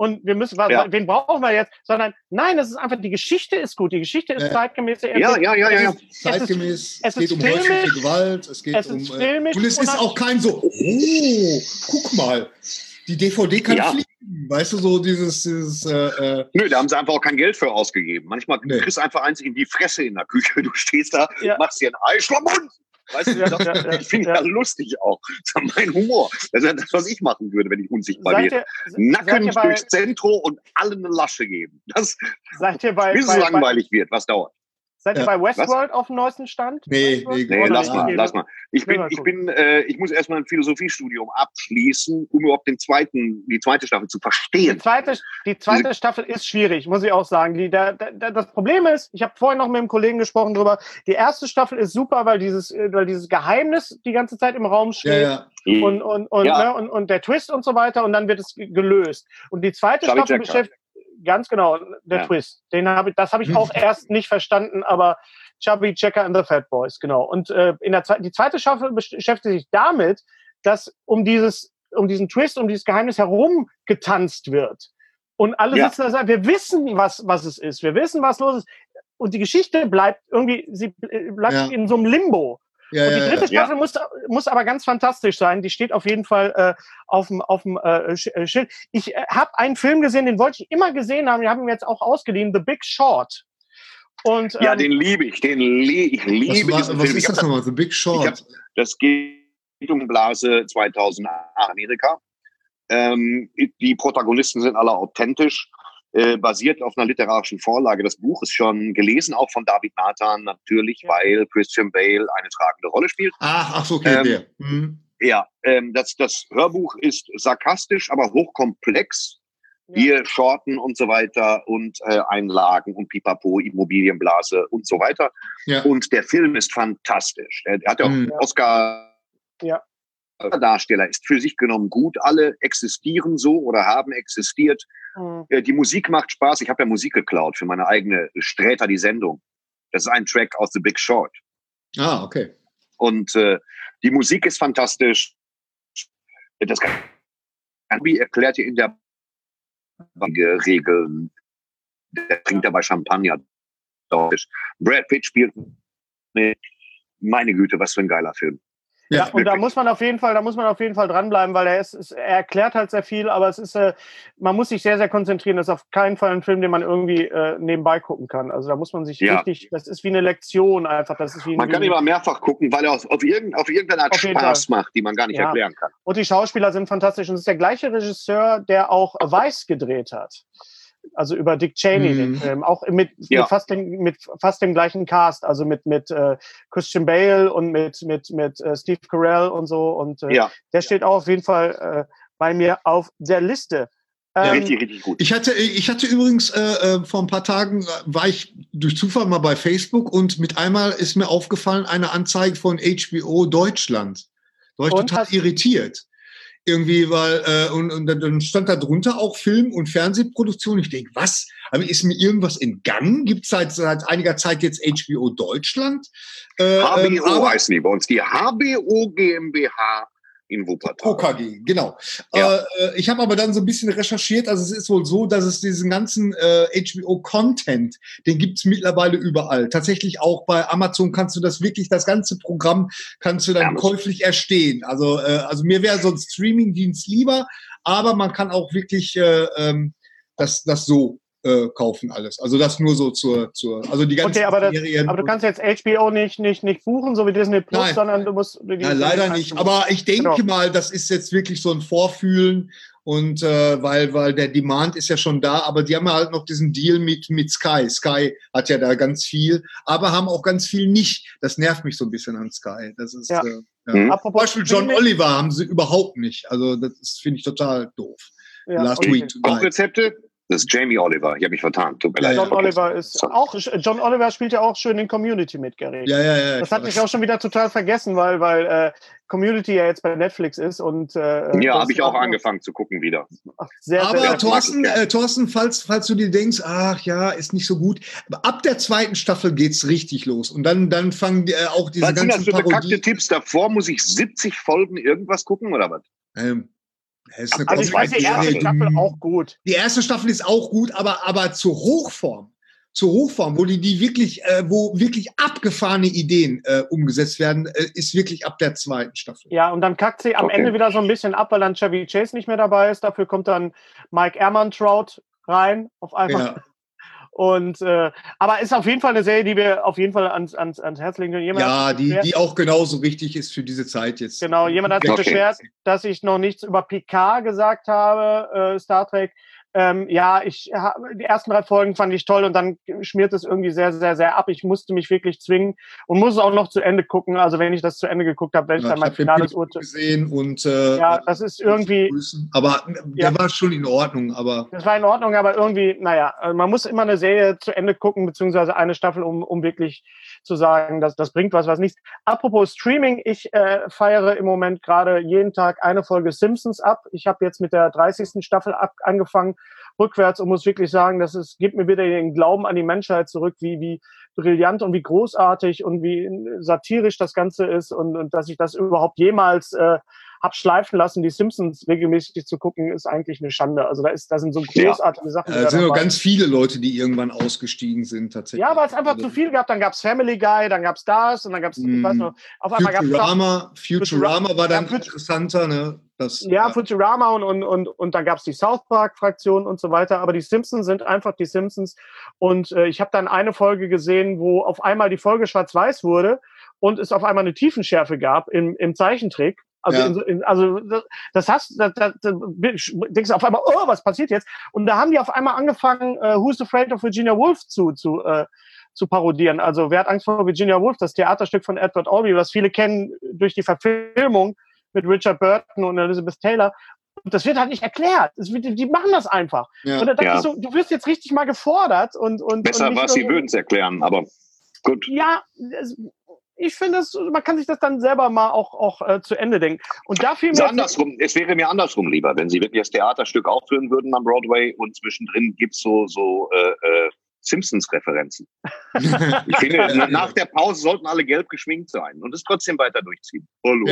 und wir müssen, wen brauchen wir jetzt? Sondern nein, es ist einfach, die Geschichte ist gut. Die Geschichte ist zeitgemäß. Ja. Zeitgemäß. Es geht um häusliche Gewalt. Es geht um. Und es ist auch kein so, guck mal, die DVD kann fliegen. Weißt du, so dieses Nö, da haben sie einfach auch kein Geld für ausgegeben. Manchmal kriegst du einfach eins in die Fresse in der Küche. Du stehst da, machst dir ein Ei, Schlammund! Weißt du, ich finde das lustig auch. Das ist mein Humor. Das ist das, was ich machen würde, wenn ich unsichtbar wäre. Nacken durchs Zentrum und allen eine Lasche geben. Das, bis es langweilig wird, was dauert. Seid ihr bei Westworld auf dem neuesten Stand? Nee, lass mal. Ich muss erstmal ein Philosophiestudium abschließen, um überhaupt die zweite Staffel zu verstehen. Die zweite Staffel ist schwierig, muss ich auch sagen. Das Problem ist, ich habe vorhin noch mit einem Kollegen gesprochen drüber, die erste Staffel ist super, weil dieses Geheimnis die ganze Zeit im Raum steht. Und der Twist und so weiter, und dann wird es gelöst. Und die zweite Staffel beschäftigt. Ganz genau, der Twist. Das habe ich auch erst nicht verstanden, aber Chubby Checker and the Fat Boys, genau. Und die zweite Staffel beschäftigt sich damit, dass um diesen Twist, um dieses Geheimnis herum getanzt wird. Und alle sitzen da und sagen, wir wissen, was es ist. Wir wissen, was los ist. Und die Geschichte bleibt in so einem Limbo. Und die dritte Staffel muss aber ganz fantastisch sein. Die steht auf jeden Fall auf dem Schild. Ich habe einen Film gesehen, den wollte ich immer gesehen haben. Den haben wir jetzt auch ausgeliehen, The Big Short. Und, den liebe ich. Ich liebe diesen Film. Was ist das nochmal, The Big Short? Das geht um Blase 2008 Amerika. Die Protagonisten sind alle authentisch. Basiert auf einer literarischen Vorlage. Das Buch ist schon gelesen, auch von David Nathan natürlich, weil Christian Bale eine tragende Rolle spielt. Ach so, okay. Das Hörbuch ist sarkastisch, aber hochkomplex. Hier Shorten und so weiter und Einlagen und Pipapo, Immobilienblase und so weiter. Ja. Und der Film ist fantastisch. Er hat ja auch Oscar... Darsteller ist für sich genommen gut. Alle existieren so oder haben existiert. Die Musik macht Spaß. Ich habe ja Musik geklaut für meine eigene Sträter, die Sendung. Das ist ein Track aus The Big Short. Ah, okay. Und die Musik ist fantastisch. Das erklärt ihr in der Regeln. Der trinkt dabei Champagner. Brad Pitt spielt. Meine Güte, was für ein geiler Film. Ja, und da muss man auf jeden Fall dranbleiben, weil er erklärt halt sehr viel, aber es ist, man muss sich sehr, sehr konzentrieren. Das ist auf keinen Fall ein Film, den man irgendwie nebenbei gucken kann. Also da muss man sich richtig, das ist wie eine Lektion einfach. Man kann immer mehrfach gucken, weil er auf irgendeine Art Spaß macht, die man gar nicht erklären kann. Und die Schauspieler sind fantastisch. Und es ist der gleiche Regisseur, der auch Vice gedreht hat. Also über Dick Cheney, den Film, auch mit fast dem gleichen Cast, also mit Christian Bale und mit Steve Carell und so, und der steht auch auf jeden Fall bei mir auf der Liste. Richtig gut. Ich hatte übrigens vor ein paar Tagen, war ich durch Zufall mal bei Facebook, und mit einmal ist mir aufgefallen eine Anzeige von HBO Deutschland. Da war ich total irritiert. Irgendwie, weil, und dann stand da drunter auch Film- und Fernsehproduktion. Ich denke, was? Aber ist mir irgendwas entgangen? Gibt es seit einiger Zeit jetzt HBO Deutschland? HBO heißen die bei uns, die HBO GmbH in Wuppertal. OKG, genau. Ja. Ich habe aber dann so ein bisschen recherchiert. Also es ist wohl so, dass es diesen ganzen HBO-Content, den gibt's mittlerweile überall. Tatsächlich auch bei Amazon kannst du das ganze Programm kannst du dann käuflich erstehen. Also mir wäre so ein Streaming-Dienst lieber, aber man kann auch wirklich das so kaufen alles. Also das nur so also die ganzen Serien. Aber du kannst jetzt HBO nicht buchen, so wie Disney Plus, sondern du musst... Nein, leider nicht. Aber ich denke mal, das ist jetzt wirklich so ein Vorfühlen, und weil der Demand ist ja schon da, aber die haben ja halt noch diesen Deal mit Sky. Sky hat ja da ganz viel, aber haben auch ganz viel nicht. Das nervt mich so ein bisschen an Sky. Das ist zum Beispiel John Oliver haben sie überhaupt nicht. Also das finde ich total doof. Ja. Last Week Tonight. Rezepte? Das ist Jamie Oliver. Ich habe mich vertan. Tut mir leid. John Oliver spielt ja auch schön in Community mit, Gary. Ja. Das hatte ich auch schon wieder total vergessen, weil Community ja jetzt bei Netflix ist. Und habe ich auch angefangen zu gucken wieder. Aber Thorsten, falls du dir denkst, ist nicht so gut. Aber ab der zweiten Staffel geht's richtig los. Und dann fangen auch diese ganzen Parodien. Was sind das für bekackte Tipps? Davor muss ich 70 Folgen irgendwas gucken, oder was? Also ich weiß, die erste Staffel auch gut. Die erste Staffel ist auch gut, aber zur Hochform, wo die wirklich, wo wirklich abgefahrene Ideen umgesetzt werden, ist wirklich ab der zweiten Staffel. Ja, und dann kackt sie am Ende wieder so ein bisschen ab, weil dann Chevy Chase nicht mehr dabei ist. Dafür kommt dann Mike Ehrmantraut rein auf einmal. Ja. Und aber ist auf jeden Fall eine Serie, die wir auf jeden Fall ans Herz legen können. Die auch genauso wichtig ist für diese Zeit jetzt. Genau, jemand hat sich beschwert, dass ich noch nichts über Picard gesagt habe, Star Trek. Die ersten 3 Folgen fand ich toll und dann schmiert es irgendwie sehr, sehr, sehr ab. Ich musste mich wirklich zwingen und muss es auch noch zu Ende gucken. Also wenn ich das zu Ende geguckt habe, werde ich dann mein finales Urteil gesehen und das ist irgendwie. Aber der war schon in Ordnung. Das war in Ordnung, aber irgendwie, man muss immer eine Serie zu Ende gucken, beziehungsweise eine Staffel, um wirklich zu sagen, dass das bringt was nichts. Apropos Streaming, ich feiere im Moment gerade jeden Tag eine Folge Simpsons ab. Ich habe jetzt mit der 30. Staffel angefangen, rückwärts, und muss wirklich sagen, gibt mir wieder den Glauben an die Menschheit zurück, wie brillant und wie großartig und wie satirisch das Ganze ist und dass ich das überhaupt jemals hab schleifen lassen, die Simpsons regelmäßig zu gucken, ist eigentlich eine Schande. Also da sind so großartige Sachen. Da sind ganz viele Leute, die irgendwann ausgestiegen sind, tatsächlich. Ja, weil es einfach zu viel gab. Dann gab's Family Guy, dann gab's das und dann gab's, ich weiß noch, auf einmal gab's Futurama war dann interessanter, ne? Futurama und dann gab's die South Park-Fraktion und so weiter. Aber die Simpsons sind einfach die Simpsons. Und ich habe dann eine Folge gesehen, wo auf einmal die Folge schwarz-weiß wurde und es auf einmal eine Tiefenschärfe gab im Zeichentrick. Also da denkst du auf einmal, was passiert jetzt? Und da haben die auf einmal angefangen, Who's Afraid of Virginia Woolf zu parodieren. Also Wer hat Angst vor Virginia Woolf? Das Theaterstück von Edward Albee, was viele kennen durch die Verfilmung mit Richard Burton und Elizabeth Taylor. Und das wird halt nicht erklärt. Die machen das einfach. Ja. Und da dachte ich so, du wirst jetzt richtig mal gefordert. Besser war, sie würden es erklären, aber gut. Ja, ich finde, man kann sich das dann selber mal auch zu Ende denken. Und da fiel mir es wäre mir andersrum lieber, wenn sie wirklich das Theaterstück aufführen würden am Broadway und zwischendrin gibt es so Simpsons-Referenzen. Ich finde, nach der Pause sollten alle gelb geschminkt sein und es trotzdem weiter durchziehen.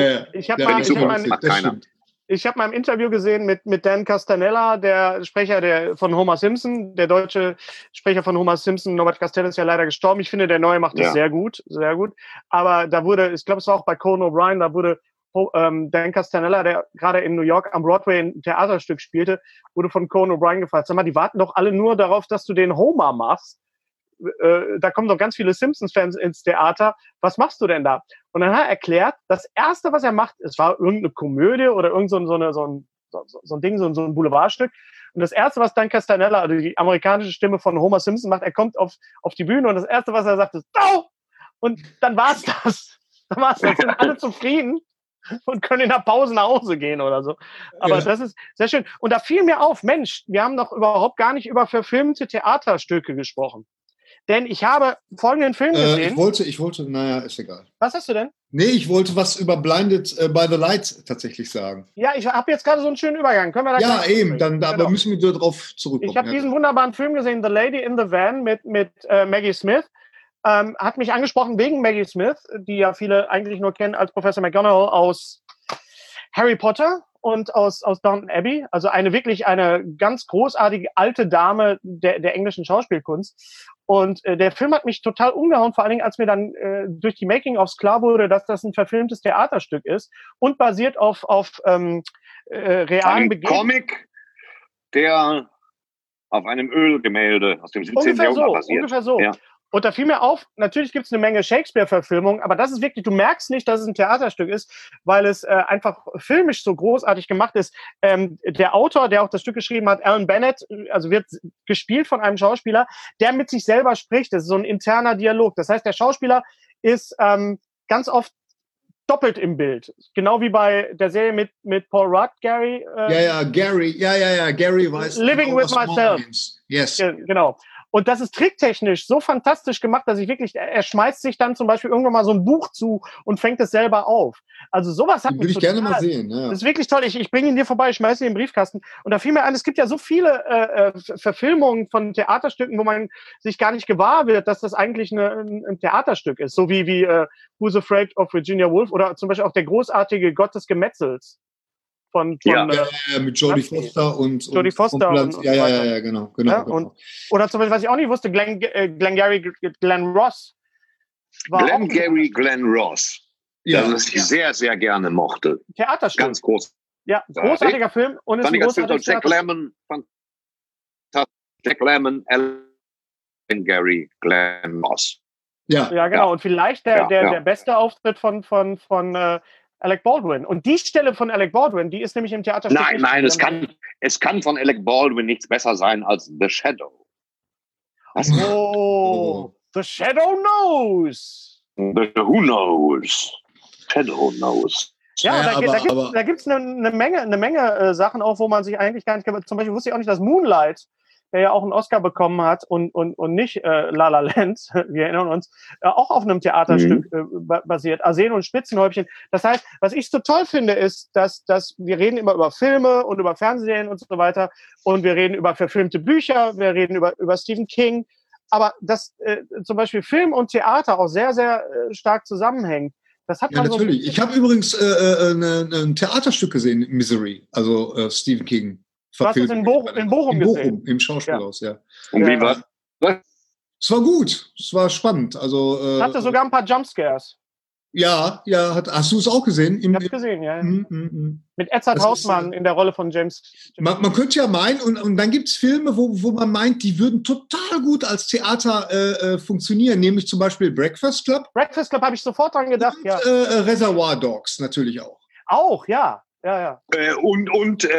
Ich habe mal im Interview gesehen mit Dan Castanella, der Sprecher von Homer Simpson, der deutsche Sprecher von Homer Simpson. Norbert Castell ist ja leider gestorben. Ich finde, der Neue macht das sehr gut, sehr gut. Aber da wurde, ich glaube, es war auch bei Conan O'Brien, da wurde Dan Castanella, der gerade in New York am Broadway ein Theaterstück spielte, wurde von Conan O'Brien gefragt, sag mal, die warten doch alle nur darauf, dass du den Homer machst. Da kommen doch ganz viele Simpsons-Fans ins Theater. Was machst du denn da? Und dann hat er erklärt, das Erste, was er macht, es war irgendeine Komödie oder irgend so ein Ding, so ein Boulevardstück. Und das Erste, was Dan Castanella, also die amerikanische Stimme von Homer Simpson macht, er kommt auf die Bühne und das Erste, was er sagt, ist "Au!" Und dann war's das. Dann sind alle zufrieden und können in der Pause nach Hause gehen oder so. Aber das ist sehr schön. Und da fiel mir auf, Mensch, wir haben doch überhaupt gar nicht über verfilmte Theaterstücke gesprochen. Denn ich habe folgenden Film gesehen. Ich wollte, naja, ist egal. Was hast du denn? Nee, ich wollte was über Blinded by the Light tatsächlich sagen. Ja, ich habe jetzt gerade so einen schönen Übergang. Können wir da eben, aber müssen wir darauf zurückkommen. Ich habe diesen wunderbaren Film gesehen, The Lady in the Van mit Maggie Smith. Hat mich angesprochen wegen Maggie Smith, die ja viele eigentlich nur kennen als Professor McGonagall aus Harry Potter und aus Downton Abbey, also eine ganz großartige alte Dame der englischen Schauspielkunst. Und der Film hat mich total umgehauen, vor allen Dingen, als mir dann durch die Making-ofs klar wurde, dass das ein verfilmtes Theaterstück ist und basiert auf realen Begebenheiten. Ein Comic, der auf einem Ölgemälde aus dem 17. Jahrhundert basiert. Ungefähr so. Ja. Und da fiel mir auf, natürlich gibt es eine Menge Shakespeare-Verfilmungen, aber das ist wirklich, du merkst nicht, dass es ein Theaterstück ist, weil es einfach filmisch so großartig gemacht ist. Der Autor, der auch das Stück geschrieben hat, Alan Bennett, also wird gespielt von einem Schauspieler, der mit sich selber spricht. Das ist so ein interner Dialog. Das heißt, der Schauspieler ist ganz oft doppelt im Bild. Genau wie bei der Serie mit Paul Rudd, Gary. Gary weiß. Living with Myself. Yes. Genau. Und das ist tricktechnisch so fantastisch gemacht, dass er schmeißt sich dann zum Beispiel irgendwann mal so ein Buch zu und fängt es selber auf. Also sowas hat mich würde ich gerne mal sehen. Ja. Das ist wirklich toll. Ich bringe ihn dir vorbei, ich schmeiße ihn in den Briefkasten. Und da fiel mir ein, es gibt ja so viele Verfilmungen von Theaterstücken, wo man sich gar nicht gewahr wird, dass das eigentlich ein Theaterstück ist. So wie Who's Afraid of Virginia Woolf oder zum Beispiel auch der großartige Gott des Gemetzels. mit Jodie Foster und Jodie Foster und ja, genau. Und, oder zum Beispiel, was ich auch nicht wusste, Glenn Ross. Glenn Ross. Ja. Das ich sehr, sehr gerne mochte. Theaterstück. Ganz groß. Ja, großartiger Film. Und ist ein großartiges Jack Lemmon, Gary, Glenn Ross. Ja, genau. Ja. Und vielleicht der beste Auftritt von Alec Baldwin. Und die Stelle von Alec Baldwin, die ist nämlich im Theaterstück. Nein, es kann von Alec Baldwin nichts besser sein als The Shadow. The Shadow knows. Who knows? Shadow knows. Ja, da gibt's eine Menge Sachen auch, wo man sich eigentlich gar nicht, zum Beispiel wusste ich auch nicht, dass Moonlight, der ja auch einen Oscar bekommen hat und nicht La La Land, wir erinnern uns, auch auf einem Theaterstück basiert, Arsen und Spitzenhäubchen. Das heißt, was ich so toll finde, ist, dass wir reden immer über Filme und über Fernsehen und so weiter und wir reden über verfilmte Bücher, wir reden über Stephen King, aber dass zum Beispiel Film und Theater auch sehr, sehr stark zusammenhängen. Das hat man natürlich. Ich habe übrigens ein Theaterstück gesehen, Misery, also Stephen King. Du hast es in Bochum gesehen? Im Schauspielhaus, ja. Und wie war das? Es war gut, es war spannend. Also, hatte sogar ein paar Jumpscares. Ja, hast du es auch gesehen? Ich habe es gesehen, ja. Mit Edzard Hausmann in der Rolle von James. Man könnte ja meinen, und dann gibt es Filme, wo man meint, die würden total gut als Theater funktionieren, nämlich zum Beispiel Breakfast Club. Breakfast Club habe ich sofort dran gedacht, und, Reservoir Dogs natürlich auch. Auch, ja. Ja. Und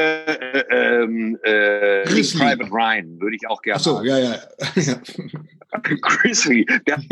Private Ryan würde ich auch gerne. Ach so, ja. Grizzly.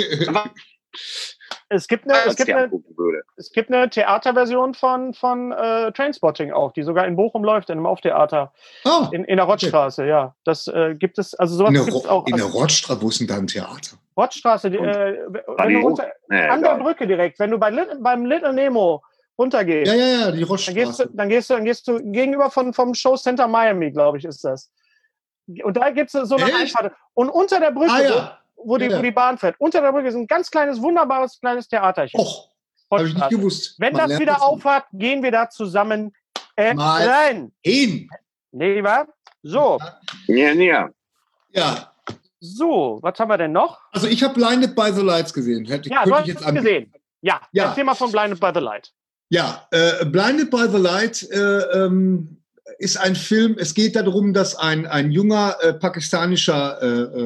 Es gibt eine Theaterversion von Trainspotting auch, die sogar in Bochum läuft, in einem Auftheater. In der Rottstraße, ja. Das gibt es, also sowas gibt es auch. In der Rottstraße, wo ist denn da ein Theater? Rottstraße, an der Brücke direkt, wenn du beim Little Nemo runtergehst. Ja, die Rottstraße. Dann gehst du gegenüber vom Show Center Miami, glaube ich, ist das. Und da gibt es so eine Einfahrt. Und unter der Brücke, wo die Bahn fährt, unter der Brücke ist ein ganz kleines, wunderbares kleines Theaterchen. Habe ich nicht gewusst. Wenn das wieder aufhat, gehen wir da zusammen rein. Hin. Nee, wa? So. Ja. So, was haben wir denn noch? Also ich habe Blinded by the Lights gesehen. Du hast es gesehen. Ja, erzähl mal von Blinded by the Light. Ja, Blinded by the Light ist ein Film, es geht darum, dass ein junger pakistanischer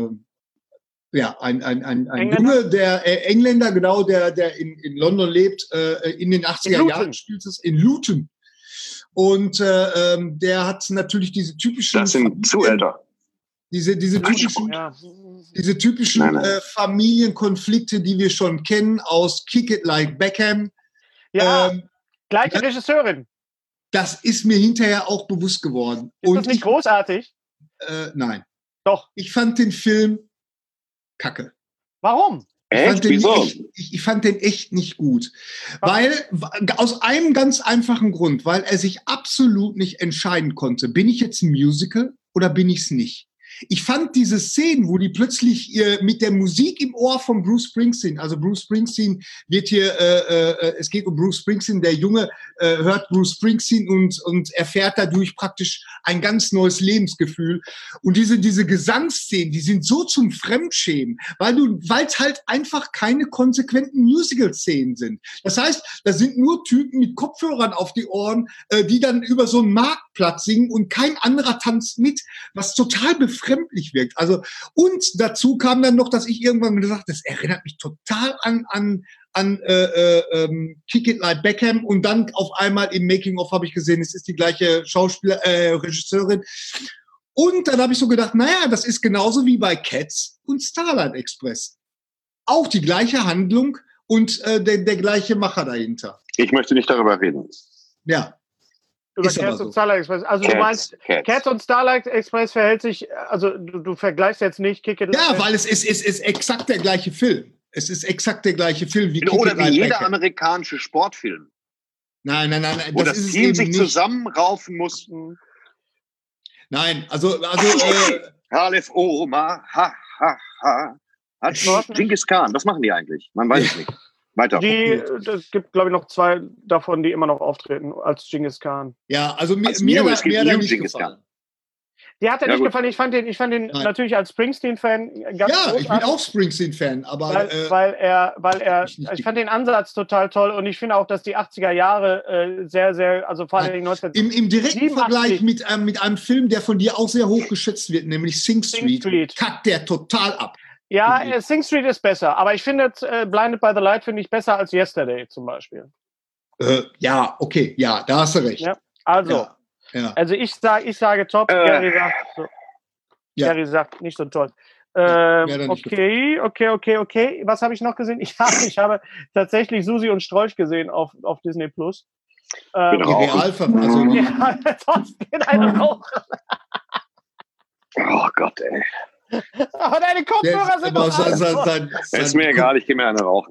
ein Junge, der Engländer, genau, der in London lebt, in den 80er Jahren spielt es in Luton. Und der hat natürlich diese typischen... Das sind Zuhälter. Diese typischen Familienkonflikte, die wir schon kennen aus Kick It Like Beckham. Ja, gleiche Regisseurin. Das ist mir hinterher auch bewusst geworden. Ist das nicht großartig? Nein. Doch. Ich fand den Film kacke. Warum? Ich fand den echt nicht gut. Aus einem ganz einfachen Grund, weil er sich absolut nicht entscheiden konnte. Bin ich jetzt ein Musical oder bin ich es nicht? Ich fand diese Szenen, wo die plötzlich mit der Musik im Ohr von Bruce Springsteen, also Bruce Springsteen wird hier, es geht um Bruce Springsteen, der Junge hört Bruce Springsteen und erfährt dadurch praktisch ein ganz neues Lebensgefühl. Und diese Gesangsszenen, die sind so zum Fremdschämen, weil es halt einfach keine konsequenten Musical-Szenen sind. Das heißt, da sind nur Typen mit Kopfhörern auf die Ohren, die dann über so einen Marktplatz singen und kein anderer tanzt mit, was total befremdlich wirkt. Also, und dazu kam dann noch, dass ich irgendwann gesagt habe, das erinnert mich total an Kick It Like Beckham, und dann auf einmal im Making-of habe ich gesehen, es ist die gleiche Regisseurin. Und dann habe ich so gedacht, naja, das ist genauso wie bei Cats und Starlight Express. Auch die gleiche Handlung und der gleiche Macher dahinter. Ich möchte nicht darüber reden. Ja. Über Cats und Starlight Express. Also du meinst, Cats und Starlight Express verhält sich, also du vergleichst jetzt nicht Kick It Like. Ja, weil es ist exakt der gleiche Film. Es ist exakt der gleiche Film wie Kick It Like. Oder wie jeder amerikanische Sportfilm. Nein. Wo das Team sich zusammenraufen muss. Nein, also Halef Oma, ha. Hat Genghis Khan, was machen die eigentlich? Man weiß es nicht. Weiter. Es gibt, glaube ich, noch 2 davon, die immer noch auftreten als Genghis Khan. Ja, also mir hat er nicht gefallen. Die hat er nicht gefallen. Ich fand den natürlich als Springsteen-Fan ganz großartig. Ich bin auch Springsteen-Fan, aber ich fand den Ansatz total toll und ich finde auch, dass die 80er Jahre sehr, sehr, also vor allem 19 im direkten Vergleich mit einem Film, der von dir auch sehr hoch geschätzt wird, nämlich Sing Street. Kackt der total ab. Ja, Sing Street ist besser, aber ich finde Blinded by the Light finde ich besser als Yesterday zum Beispiel. Ja, okay, ja, da hast du recht. Ja, also. Ja. Also ich sage top, Gary sagt nicht so toll. Okay. Was habe ich noch gesehen? Ich habe tatsächlich Susi und Strolch gesehen auf Disney Plus. Die Realverfassung. Ein Raucher. Oh Gott, ey. Aber deine Kopfhörer sind doch ist mir egal, ich gehe mir eine rauchen.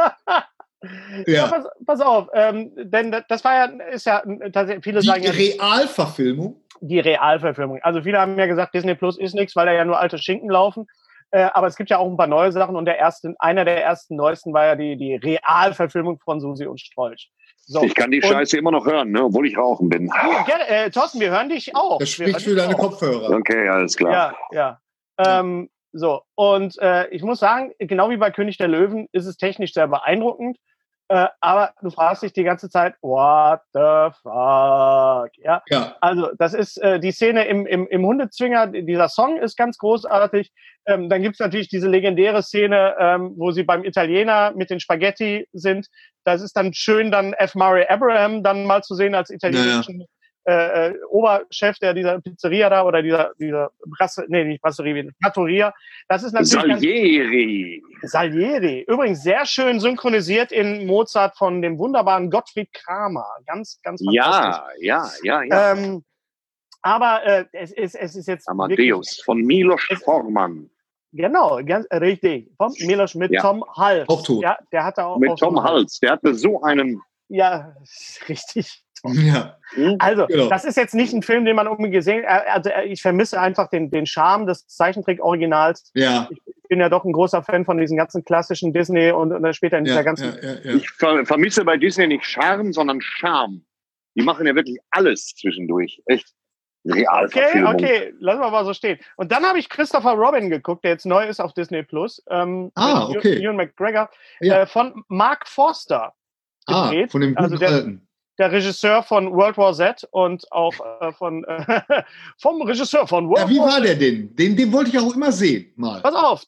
Ja. Pass auf, denn das ist ja tatsächlich, viele sagen ja. Die Realverfilmung? Die Realverfilmung. Also viele haben ja gesagt, Disney Plus ist nichts, weil da ja nur alte Schinken laufen. Aber es gibt ja auch ein paar neue Sachen und einer der ersten neuesten war ja die Realverfilmung von Susi und Strolch. So. Ich kann die Scheiße immer noch hören, ne, obwohl ich rauchen bin. Thorsten, wir hören dich auch. Das spricht für deine Kopfhörer. Okay, alles klar. Ja. So, und ich muss sagen, genau wie bei König der Löwen ist es technisch sehr beeindruckend, aber du fragst dich die ganze Zeit, what the fuck? Ja. Also das ist die Szene im Hundezwinger, dieser Song ist ganz großartig. Dann gibt's natürlich diese legendäre Szene, wo sie beim Italiener mit den Spaghetti sind. Das ist dann schön, dann F. Murray Abraham dann mal zu sehen als italienischen Oberchef dieser Pizzeria da oder dieser nicht Brasserie, Trattoria. Das ist natürlich Salieri. Übrigens sehr schön synchronisiert in Mozart von dem wunderbaren Gottfried Kramer. Ganz, ganz fantastisch. Ja. Aber es ist jetzt Amadeus wirklich, von Milos Forman. Genau, ganz richtig. Von Milos mit Tom Hals. Ja, der hatte auch mit Tom Hals. Der hatte so einen. Ja, richtig. Ja. Also, das ist jetzt nicht ein Film, den man unbedingt gesehen hat. Also, ich vermisse einfach den Charme des Zeichentrick-Originals. Ja. Ich bin ja doch ein großer Fan von diesen ganzen klassischen Disney und später in dieser ganzen... Ich vermisse bei Disney nicht Charme, sondern Charme. Die machen ja wirklich alles zwischendurch. Echt. Realverfilmung. Okay, lassen wir mal so stehen. Und dann habe ich Christopher Robin geguckt, der jetzt neu ist auf Disney Plus. Okay. Ewan McGregor von Mark Forster gedreht. Von dem guten Alten. Der Regisseur von World War Z und auch vom Regisseur von World War Z. Ja, wie war der denn? Den wollte ich auch immer sehen, mal. Pass auf,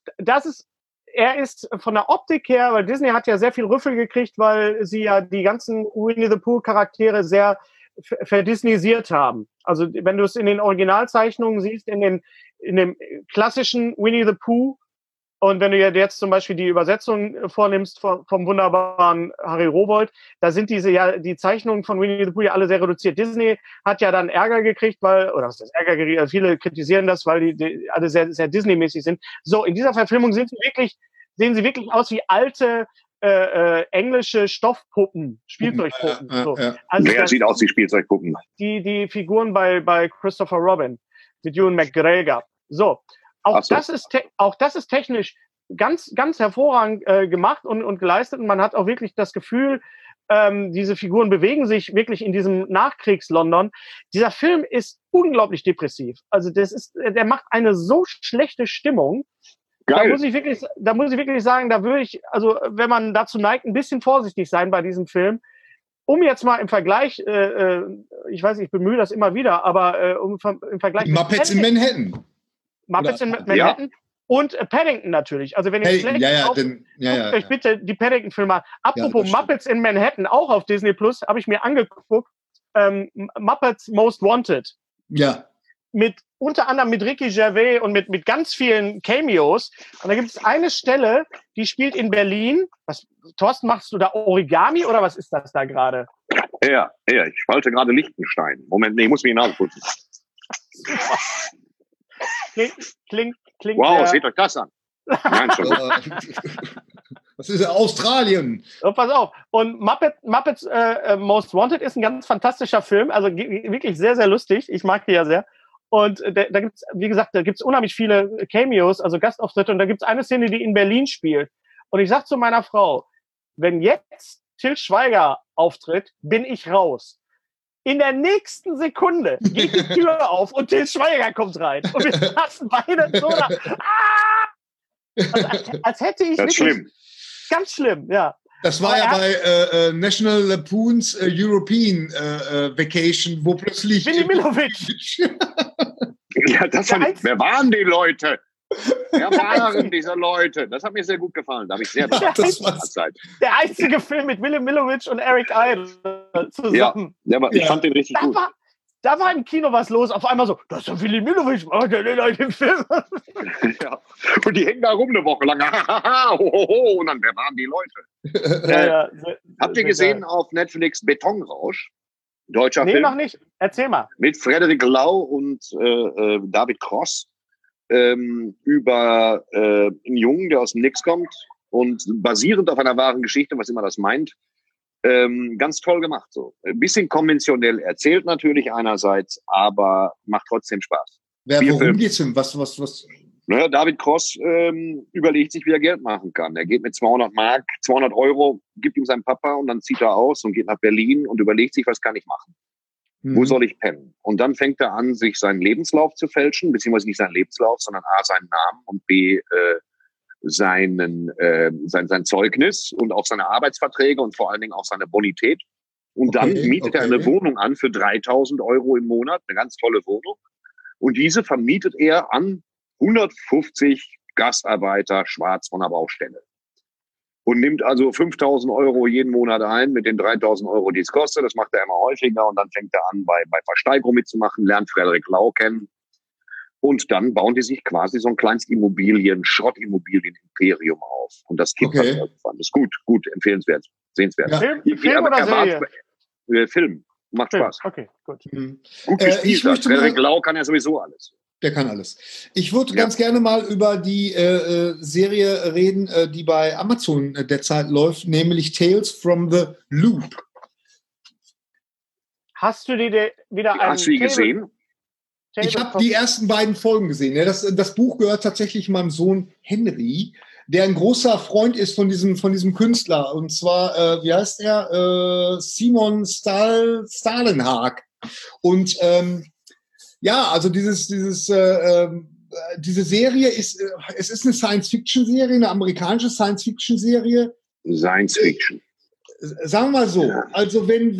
er ist von der Optik her, weil Disney hat ja sehr viel Rüffel gekriegt, weil sie ja die ganzen Winnie the Pooh Charaktere sehr verdisneysiert haben. Also wenn du es in den Originalzeichnungen siehst, in dem klassischen Winnie the Pooh, und wenn du jetzt zum Beispiel die Übersetzung vornimmst vom wunderbaren Harry Rowohlt, da sind die Zeichnungen von Winnie the Pooh ja alle sehr reduziert. Disney hat ja dann Ärger gekriegt, was heißt Ärger gekriegt? Also viele kritisieren das, weil die alle sehr, sehr Disney-mäßig sind. So, in dieser Verfilmung sehen sie wirklich aus wie alte englische Stoffpuppen, Spielzeugpuppen. So. Also wer sieht aus wie Spielzeugpuppen? Die Figuren bei Christopher Robin mit Ewan McGregor. So. Auch das ist technisch ganz, ganz hervorragend gemacht und geleistet. Und man hat auch wirklich das Gefühl, diese Figuren bewegen sich wirklich in diesem Nachkriegs-London. Dieser Film ist unglaublich depressiv. Also der macht eine so schlechte Stimmung. Geil. Da muss ich wirklich sagen, da würde ich, also wenn man dazu neigt, ein bisschen vorsichtig sein bei diesem Film. Um jetzt mal im Vergleich, ich weiß, ich bemühe das immer wieder, aber im Vergleich Muppets in Manhattan. Muppets in Manhattan und Paddington natürlich. Also wenn ihr guckt euch bitte die Paddington-Filme an. Apropos Muppets in Manhattan, auch auf Disney Plus, habe ich mir angeguckt. Muppets Most Wanted. Ja. Unter anderem mit Ricky Gervais und mit ganz vielen Cameos. Und da gibt es eine Stelle, die spielt in Berlin. Thorsten, machst du da Origami oder was ist das da gerade? Ja, ich falte gerade Liechtenstein. Moment, ich muss mich nachputzen. Klingt. Wow, seht euch das an. Nein, schon. Das ist Australien. Oh, pass auf. Und Muppets Most Wanted ist ein ganz fantastischer Film. Also wirklich sehr, sehr lustig. Ich mag die ja sehr. Und da gibt's, wie gesagt, unheimlich viele Cameos, also Gastauftritte. Und da gibt's eine Szene, die in Berlin spielt. Und ich sag zu meiner Frau, wenn jetzt Til Schweiger auftritt, bin ich raus. In der nächsten Sekunde geht die Tür auf und Til Schweiger kommt rein. Und wir saßen beide so da. Also, als hätte ich das ist wirklich... schlimm. Ganz schlimm, ja. Das war ja bei National Lampoon's European Vacation, wo plötzlich... Willi Milovic. Ja, wer waren die Leute? Wer waren diese Leute? Das hat mir sehr gut gefallen. Da habe ich sehr Zeit. Der einzige Film mit Willi Milovic und Eric Idle zusammen. Ja, ich fand den richtig gut. Da war im Kino was los. Auf einmal so, das ist doch Willi Milovic, der den Film. Ja. Und die hängen da rum eine Woche lang. Und dann, wer waren die Leute? Habt ihr gesehen auf Netflix Betonrausch? Deutscher Film? Nee, noch nicht. Erzähl mal. Mit Frederik Lau und David Cross über einen Jungen, der aus dem Nix kommt und basierend auf einer wahren Geschichte, was immer das meint, ganz toll gemacht. So. Ein bisschen konventionell erzählt natürlich einerseits, aber macht trotzdem Spaß. Worum geht's denn? Was? Naja, David Cross überlegt sich, wie er Geld machen kann. Er geht mit 200 Euro, gibt ihm sein Papa und dann zieht er aus und geht nach Berlin und überlegt sich, was kann ich machen? Wo soll ich pennen? Und dann fängt er an, sich seinen Lebenslauf zu fälschen, beziehungsweise nicht seinen Lebenslauf, sondern A, seinen Namen und B, sein Zeugnis und auch seine Arbeitsverträge und vor allen Dingen auch seine Bonität. Und dann mietet er eine Wohnung an für 3.000 Euro im Monat, eine ganz tolle Wohnung. Und diese vermietet er an 150 Gastarbeiter schwarz von der Baustelle. Und nimmt also 5.000 Euro jeden Monat ein mit den 3.000 Euro, die es kostet. Das macht er immer häufiger und dann fängt er an, bei Versteigerung mitzumachen, lernt Frederik Lau kennen. Und dann bauen die sich quasi so ein kleines Schrottimmobilien-Imperium auf. Und das gibt dann irgendwann. Das ist gut, empfehlenswert, sehenswert. Ja. Film oder Serie? Film. Macht Spaß. Okay, gut. Gut gespielt. Frederik Lau kann ja sowieso alles. Der kann alles. Ich würde ganz gerne mal über die Serie reden, die bei Amazon derzeit läuft, nämlich Tales from the Loop. Hast du die gesehen? Ich habe die ersten beiden Folgen gesehen. Ja, das Buch gehört tatsächlich meinem Sohn Henry, der ein großer Freund ist von diesem Künstler. Und zwar, wie heißt er? Simon Stalenhag. Und also diese Serie ist eine Science-Fiction-Serie, eine amerikanische Science-Fiction-Serie. Science-Fiction. Sagen wir mal so, also wenn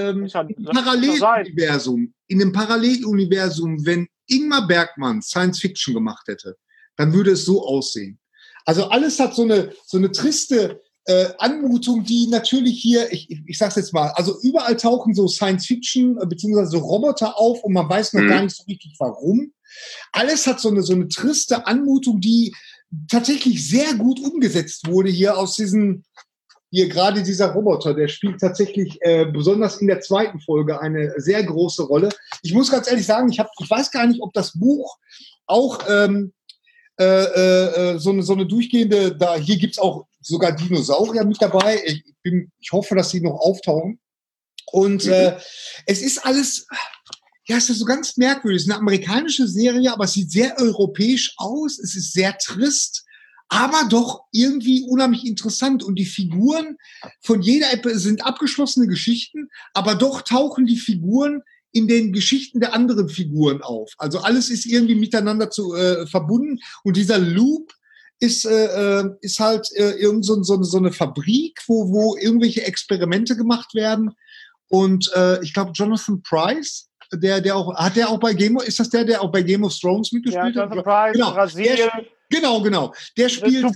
in einem Paralleluniversum, wenn Ingmar Bergman Science-Fiction gemacht hätte, dann würde es so aussehen. Also alles hat so eine triste Anmutung, die natürlich hier, ich sag's jetzt mal, also überall tauchen so Science-Fiction beziehungsweise so Roboter auf und man weiß noch gar nicht so richtig warum. Alles hat so eine triste Anmutung, die tatsächlich sehr gut umgesetzt wurde hier aus gerade dieser Roboter, der spielt tatsächlich besonders in der zweiten Folge eine sehr große Rolle. Ich muss ganz ehrlich sagen, ich weiß gar nicht, ob das Buch auch so eine durchgehende, hier gibt's auch sogar Dinosaurier mit dabei. Ich hoffe, dass sie noch auftauchen. Und es ist alles, es ist so ganz merkwürdig. Es ist eine amerikanische Serie, aber es sieht sehr europäisch aus. Es ist sehr trist, aber doch irgendwie unheimlich interessant. Und die Figuren von jeder Episode sind abgeschlossene Geschichten, aber doch tauchen die Figuren in den Geschichten der anderen Figuren auf. Also alles ist irgendwie miteinander verbunden. Und dieser Loop ist halt irgend so eine Fabrik, wo irgendwelche Experimente gemacht werden. Und ich glaube, Jonathan Pryce, der auch bei Game of, ist das der auch bei Game of Thrones mitgespielt hat? Ja, Jonathan Pryce, genau, Brasilien. Genau. Der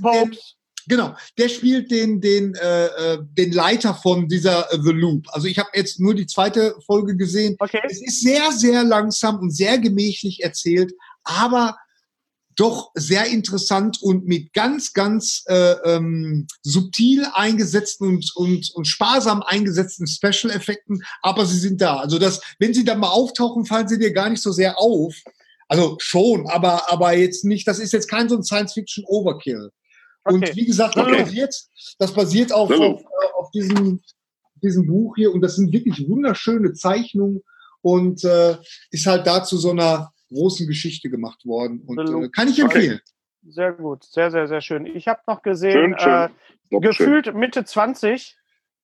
spielt den Leiter von dieser The Loop. Also ich habe jetzt nur die zweite Folge gesehen. Okay. Es ist sehr, sehr langsam und sehr gemächlich erzählt, aber doch sehr interessant und mit ganz, ganz subtil eingesetzten und sparsam eingesetzten Special-Effekten, aber sie sind da. Also wenn sie dann mal auftauchen, fallen sie dir gar nicht so sehr auf. Also schon, aber jetzt nicht, das ist jetzt kein so ein Science-Fiction-Overkill. Okay. Und wie gesagt, das basiert auf diesem Buch hier und das sind wirklich wunderschöne Zeichnungen und ist halt da zu so einer großen Geschichte gemacht worden und kann ich empfehlen. Sehr gut. Sehr, sehr, sehr schön. Ich habe noch gesehen, gefühlt Mitte 20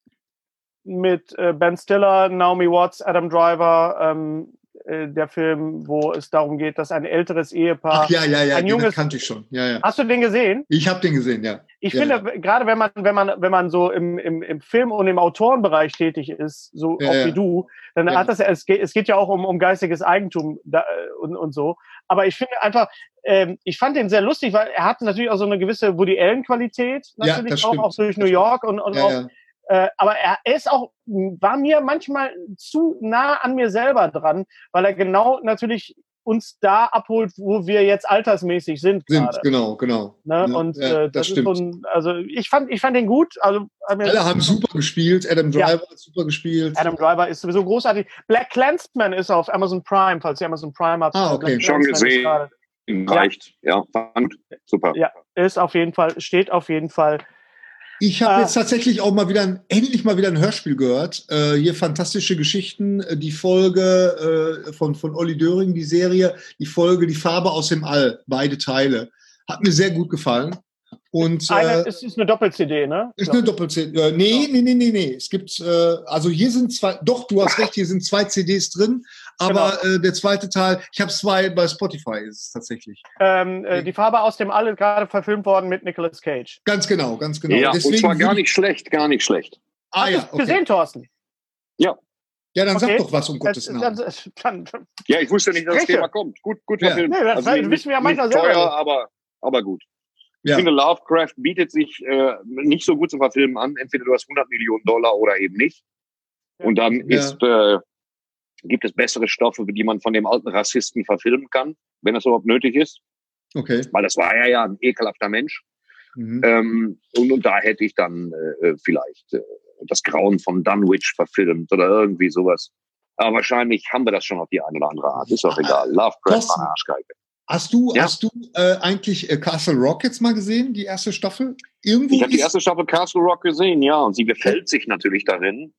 mit Ben Stiller, Naomi Watts, Adam Driver, der Film, wo es darum geht, dass ein älteres Ehepaar, ein junges, den kannte ich schon. Ja. Hast du den gesehen? Ich habe den gesehen, ja. Ich finde, gerade wenn man so im Film- und im Autorenbereich tätig ist, so auch wie du, dann hat das, es geht ja auch um geistiges Eigentum und so. Aber ich finde einfach, ich fand den sehr lustig, weil er hat natürlich auch so eine gewisse Woody Allen-Qualität, natürlich auch durch New York und auch. Aber er ist auch, war mir manchmal zu nah an mir selber dran, weil er genau natürlich uns da abholt, wo wir jetzt altersmäßig sind. Genau. Ne? Und das ist schon, also ich fand den gut. Also, alle haben super gespielt. Adam Driver hat super gespielt. Adam Driver ist sowieso großartig. Black Klansman ist auf Amazon Prime, falls ihr Amazon Prime habt. Okay. Schon gesehen. Reicht. Ja, fand super. Ja, steht auf jeden Fall. Ich habe jetzt tatsächlich auch endlich mal wieder ein Hörspiel gehört. Hier fantastische Geschichten, die Folge von Olli Döring, die Serie, die Folge Die Farbe aus dem All, beide Teile. Hat mir sehr gut gefallen. Und es ist eine Doppel-CD, ne? Ist eine Doppel-CD. Nee. Es gibt, also hier sind zwei, doch, du hast recht, hier sind 2 CDs drin, aber der zweite Teil, ich habe 2 bei Spotify, ist es tatsächlich. Die Farbe aus dem All ist gerade verfilmt worden mit Nicolas Cage. Ganz genau. Ja, deswegen, und zwar gar nicht schlecht. Hast du es gesehen, Thorsten? Ja. Ja, dann sag doch was, um Gottes Namen. Ja, ich wusste nicht, dass das Thema kommt. Gut verfilmt. Nee, das wissen wir ja manchmal selber. Teuer, aber gut. Ich finde, Lovecraft bietet sich nicht so gut zu verfilmen an. Entweder du hast $100 Millionen oder eben nicht. Und dann gibt es bessere Stoffe, die man von dem alten Rassisten verfilmen kann, wenn das überhaupt nötig ist. Okay. Weil das war ja ein ekelhafter Mensch. Mhm. Und da hätte ich dann vielleicht das Grauen von Dunwich verfilmt oder irgendwie sowas. Aber wahrscheinlich haben wir das schon auf die eine oder andere Art. Ist doch egal. Lovecraft war eine Arschgeige. Hast du eigentlich Castle Rock jetzt mal gesehen, die erste Staffel? Ich habe die erste Staffel Castle Rock gesehen, ja. Und sie gefällt sich natürlich darin,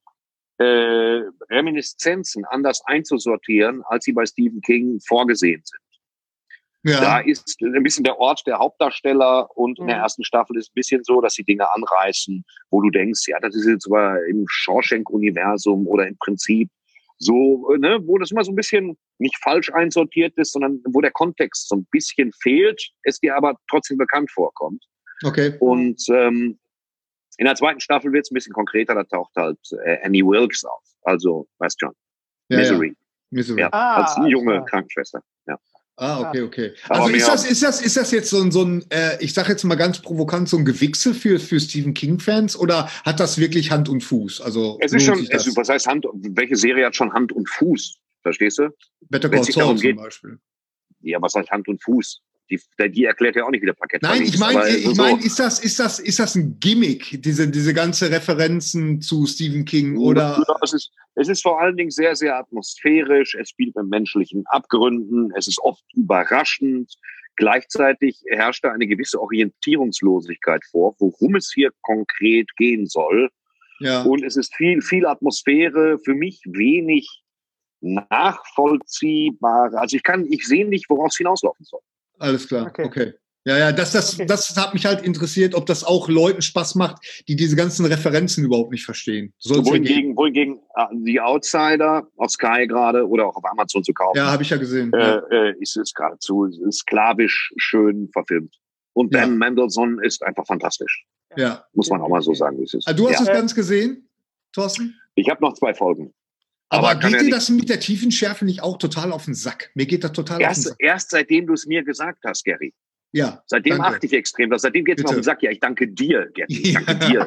Reminiszenzen anders einzusortieren, als sie bei Stephen King vorgesehen sind. Ja. Da ist ein bisschen der Ort der Hauptdarsteller und in der ersten Staffel ist ein bisschen so, dass sie Dinge anreißen, wo du denkst, ja, das ist jetzt zwar im Shawshank-Universum oder im Prinzip so, ne, wo das immer so ein bisschen nicht falsch einsortiert ist, sondern wo der Kontext so ein bisschen fehlt, es dir aber trotzdem bekannt vorkommt. Okay. Und in der zweiten Staffel wird es ein bisschen konkreter, da taucht halt Annie Wilkes auf. Also, weißt schon, Misery. Misery. Ja, als junge Krankenschwester. Ja. Okay. Also ist das jetzt so ein, ich sage jetzt mal ganz provokant, so ein Gewichse für Stephen King-Fans oder hat das wirklich Hand und Fuß? Also es ist schon, was heißt welche Serie hat schon Hand und Fuß? Verstehst du? Better Call Saul zum Beispiel. Ja, was heißt Hand und Fuß? Die erklärt ja auch nicht, wie der Parkett Nein, ich meine, ist das ein Gimmick, diese ganze Referenzen zu Stephen King oder? Ja, es ist vor allen Dingen sehr, sehr atmosphärisch. Es spielt mit menschlichen Abgründen. Es ist oft überraschend. Gleichzeitig herrscht da eine gewisse Orientierungslosigkeit vor, worum es hier konkret gehen soll. Ja. Und es ist viel Atmosphäre, für mich wenig nachvollziehbar. Also ich sehe nicht, worauf es hinauslaufen soll. Alles klar, okay. Ja, das hat mich halt interessiert, ob das auch Leuten Spaß macht, die diese ganzen Referenzen überhaupt nicht verstehen. Wohingegen die Outsider auf Sky gerade oder auch auf Amazon zu kaufen. Ja, habe ich ja gesehen. Ist es geradezu sklavisch schön verfilmt. Und Dan Mendelssohn ist einfach fantastisch. Ja. Muss man auch mal so sagen, wie es ist. Du hast es ganz gesehen, Thorsten? Ich habe noch 2 Folgen. Aber geht dir das mit der Tiefenschärfe nicht auch total auf den Sack? Mir geht das total auf den Sack. Erst seitdem du es mir gesagt hast, Gary. Ja. Seitdem achte ich extrem. Seitdem geht es mir auf den Sack. Ja, ich danke dir, Gary. Ich danke dir.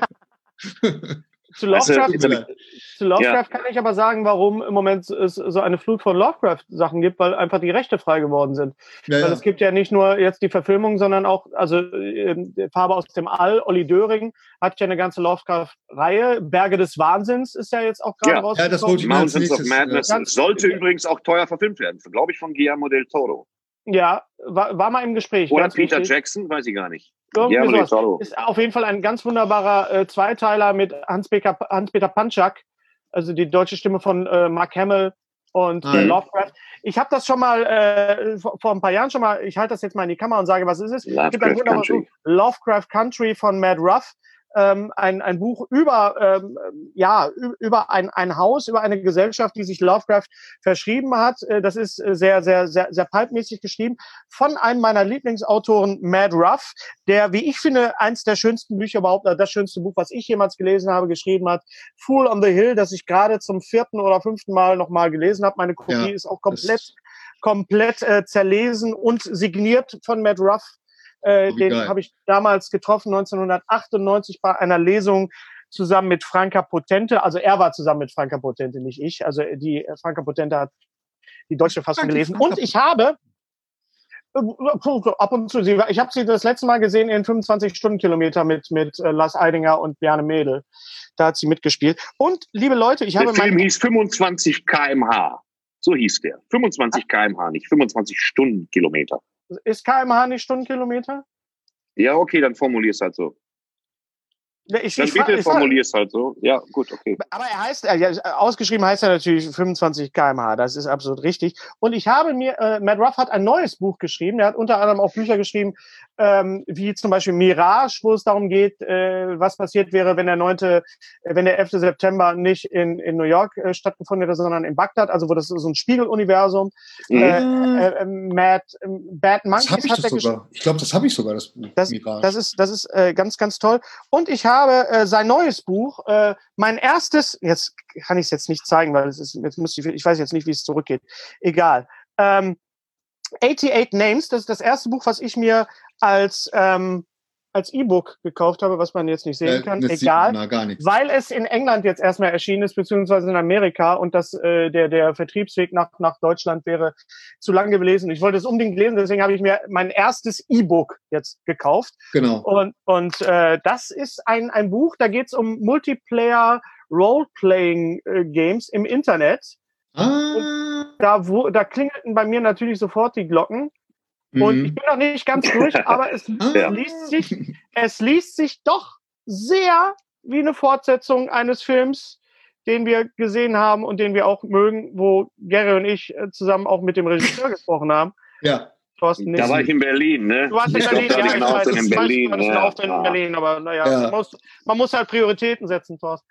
Zu Lovecraft kann ich aber sagen, warum im Moment es so eine Flut von Lovecraft-Sachen gibt, weil einfach die Rechte frei geworden sind. Weil es gibt ja nicht nur jetzt die Verfilmung, sondern auch, also Farbe aus dem All, Olli Döring hat ja eine ganze Lovecraft-Reihe. Berge des Wahnsinns ist ja jetzt auch gerade rausgekommen. Ja, das wollte ich Mountains of Madness sollte übrigens auch teuer verfilmt werden, glaube ich, von Guillermo del Toro. Ja, war mal im Gespräch. Oder Peter Jackson, weiß ich gar nicht. Ist auf jeden Fall ein ganz wunderbarer Zweiteiler mit Hans-Peter Panczak, also die deutsche Stimme von Mark Hamill. und Lovecraft. Ich habe das schon mal vor ein paar Jahren schon mal, ich halte das jetzt mal in die Kamera und sage, was ist es? Es gibt ein wunderbares Buch, Lovecraft Country von Matt Ruff. Ein Buch über ein Haus, über eine Gesellschaft, die sich Lovecraft verschrieben hat. Das ist sehr, sehr, sehr, sehr pulpmäßig geschrieben von einem meiner Lieblingsautoren, Matt Ruff, der, wie ich finde, eins der schönsten Bücher überhaupt, das schönste Buch, was ich jemals gelesen habe, geschrieben hat. Fool on the Hill, das ich gerade zum 4. oder 5. Mal nochmal gelesen habe. Meine Kopie ist auch komplett zerlesen und signiert von Matt Ruff. Den habe ich damals getroffen, 1998 bei einer Lesung zusammen mit Franka Potente. Also er war zusammen mit Franka Potente, nicht ich. Also die Franka Potente hat die deutsche Fassung gelesen. Und ich habe ab und zu, ich habe sie das letzte Mal gesehen in 25 Stundenkilometer mit Lars Eidinger und Bjarne Mädel. Da hat sie mitgespielt. Und, liebe Leute, der Film hieß 25 km/h. So hieß der. 25 km/h, nicht 25 Stundenkilometer. Ist km/h nicht Stundenkilometer? Ja, okay, dann formulier's halt so. Formulier's halt so. Ja, gut, okay. Aber er heißt, ausgeschrieben heißt er natürlich 25 km/h. Das ist absolut richtig. Und ich habe mir, Matt Ruff hat ein neues Buch geschrieben. Er hat unter anderem auch Bücher geschrieben, wie zum Beispiel Mirage, wo es darum geht, was passiert wäre, wenn der 11. September nicht in New York stattgefunden hätte, sondern in Bagdad. Also wo das so ein Spiegeluniversum. Bad Monkeys hat er geschrieben. Ich glaube, das habe ich sogar, das Buch Mirage. Das ist ganz, ganz toll. Und ich habe sein neues Buch, mein erstes, jetzt kann ich es jetzt nicht zeigen, weil ich weiß jetzt nicht, wie es zurückgeht. Egal. 88 Names, das ist das erste Buch, was ich mir als E-Book gekauft habe, was man jetzt nicht sehen kann. Egal, weil es in England jetzt erstmal erschienen ist, beziehungsweise in Amerika, und das der Vertriebsweg nach Deutschland wäre zu lang gewesen. Ich wollte es unbedingt lesen, deswegen habe ich mir mein erstes E-Book jetzt gekauft. Genau. Und das ist ein Buch, da geht es um Multiplayer Role-Playing Games im Internet. Und da klingelten bei mir natürlich sofort die Glocken. Und ich bin noch nicht ganz durch, aber es liest sich doch sehr wie eine Fortsetzung eines Films, den wir gesehen haben und den wir auch mögen, wo Gary und ich zusammen auch mit dem Regisseur gesprochen haben. Ja. Thorsten da war ich in Berlin, ne? Du warst in Berlin, ja, ich weiß, in Berlin, aber naja, man muss halt Prioritäten setzen, Thorsten.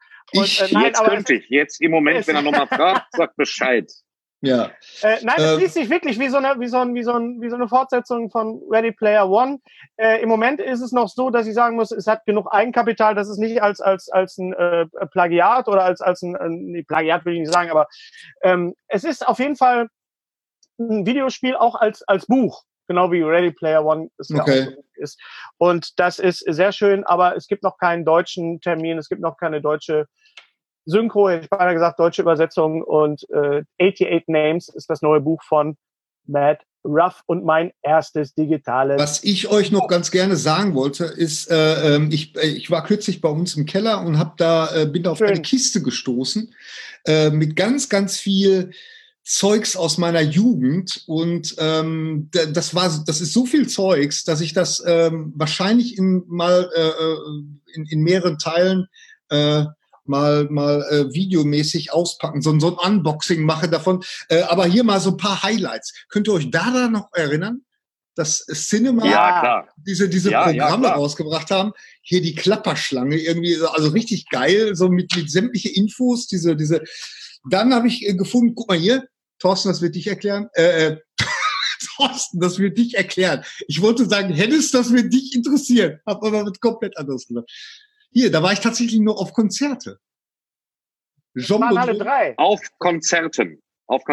Jetzt im Moment, wenn er nochmal fragt, sagt Bescheid. Ja. Nein, es liest sich wirklich wie so eine Fortsetzung von Ready Player One. Im Moment ist es noch so, dass ich sagen muss, es hat genug Eigenkapital, dass es nicht als ein Plagiat oder als ein Plagiat will ich nicht sagen, aber es ist auf jeden Fall ein Videospiel auch als Buch, genau wie Ready Player One es ja auch so ist. Und das ist sehr schön, aber es gibt noch keinen deutschen Termin, es gibt noch keine deutsche Synchro, hätte ich beinahe gesagt, deutsche Übersetzung, und 88 Names ist das neue Buch von Matt Ruff und mein erstes digitales. Was ich euch noch ganz gerne sagen wollte, ist, ich war kürzlich bei uns im Keller und bin da auf eine Kiste gestoßen mit ganz, ganz viel Zeugs aus meiner Jugend, und das ist so viel Zeugs, dass ich das wahrscheinlich in mehreren Teilen mal videomäßig auspacken, so ein Unboxing mache davon. Aber hier mal so ein paar Highlights. Könnt ihr euch da noch erinnern, dass Cinema diese Programme rausgebracht haben? Hier die Klapperschlange irgendwie, also richtig geil, so mit sämtliche Infos, diese. Dann habe ich gefunden, guck mal hier, Thorsten, das wird dich erklären. Thorsten, das wird dich erklären. Ich wollte sagen, Hennes, das wird dich interessieren. Hab aber was komplett anderes gesagt. Hier, da war ich tatsächlich nur auf Konzerte. Waren alle drei. Auf Konzerten.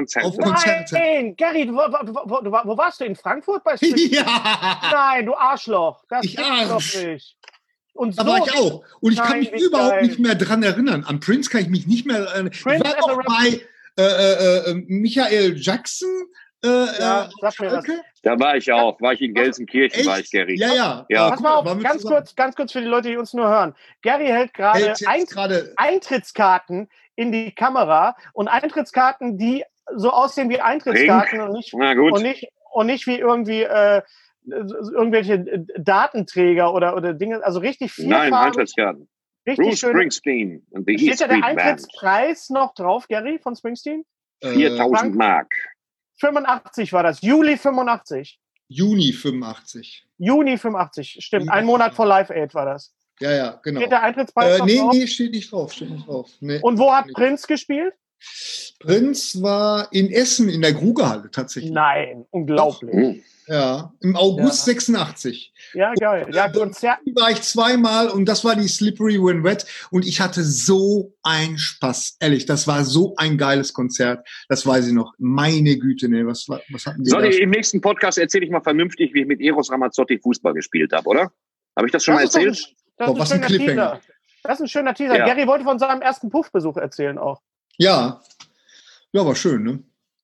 Nein, Gary, wo warst du? In Frankfurt bei Ja. Nein, du Arschloch. Das gibt's doch nicht. Und da war ich auch. Und ich kann mich überhaupt nicht mehr dran erinnern. An Prince kann ich mich nicht mehr erinnern. Ich war auch bei Michael Jackson. Sag mir das. Da war ich auch. War ich in Gelsenkirchen, Echt? war ich, Gary. Ja. Pass mal auf, ganz kurz für die Leute, die uns nur hören. Gary hält gerade Eintrittskarten in die Kamera, und Eintrittskarten, die so aussehen wie Eintrittskarten und nicht wie irgendwie irgendwelche Datenträger oder Dinge, also richtig viel. Nein, Eintrittskarten. Richtig Bruce schön. Springsteen. Steht da der Eintrittspreis noch drauf, Gary, von Springsteen? 4.000 Mark. 85 war das, Juli 85. Juni 85. Juni 85, stimmt. Ein Monat vor Live Aid war das. Ja, genau. Steht der Eintrittspreis drauf? Nee, steht nicht drauf. Nee, und wo hat Prinz gespielt? Prinz war in Essen in der Grugehalle tatsächlich. Nein, unglaublich. Ja, im August 86. Ja, geil. Ja, Konzert. War ich zweimal und das war die Slippery When Wet und ich hatte so einen Spaß. Ehrlich, das war so ein geiles Konzert. Das weiß ich noch. Meine Güte, ne, was hatten wir da? Im nächsten Podcast erzähle ich mal vernünftig, wie ich mit Eros Ramazzotti Fußball gespielt habe, oder? Habe ich das schon mal erzählt? Das ist ein Cliffhanger. Das ist ein schöner Teaser. Ja. Gary wollte von seinem ersten Puffbesuch erzählen auch. Ja, war schön, ne?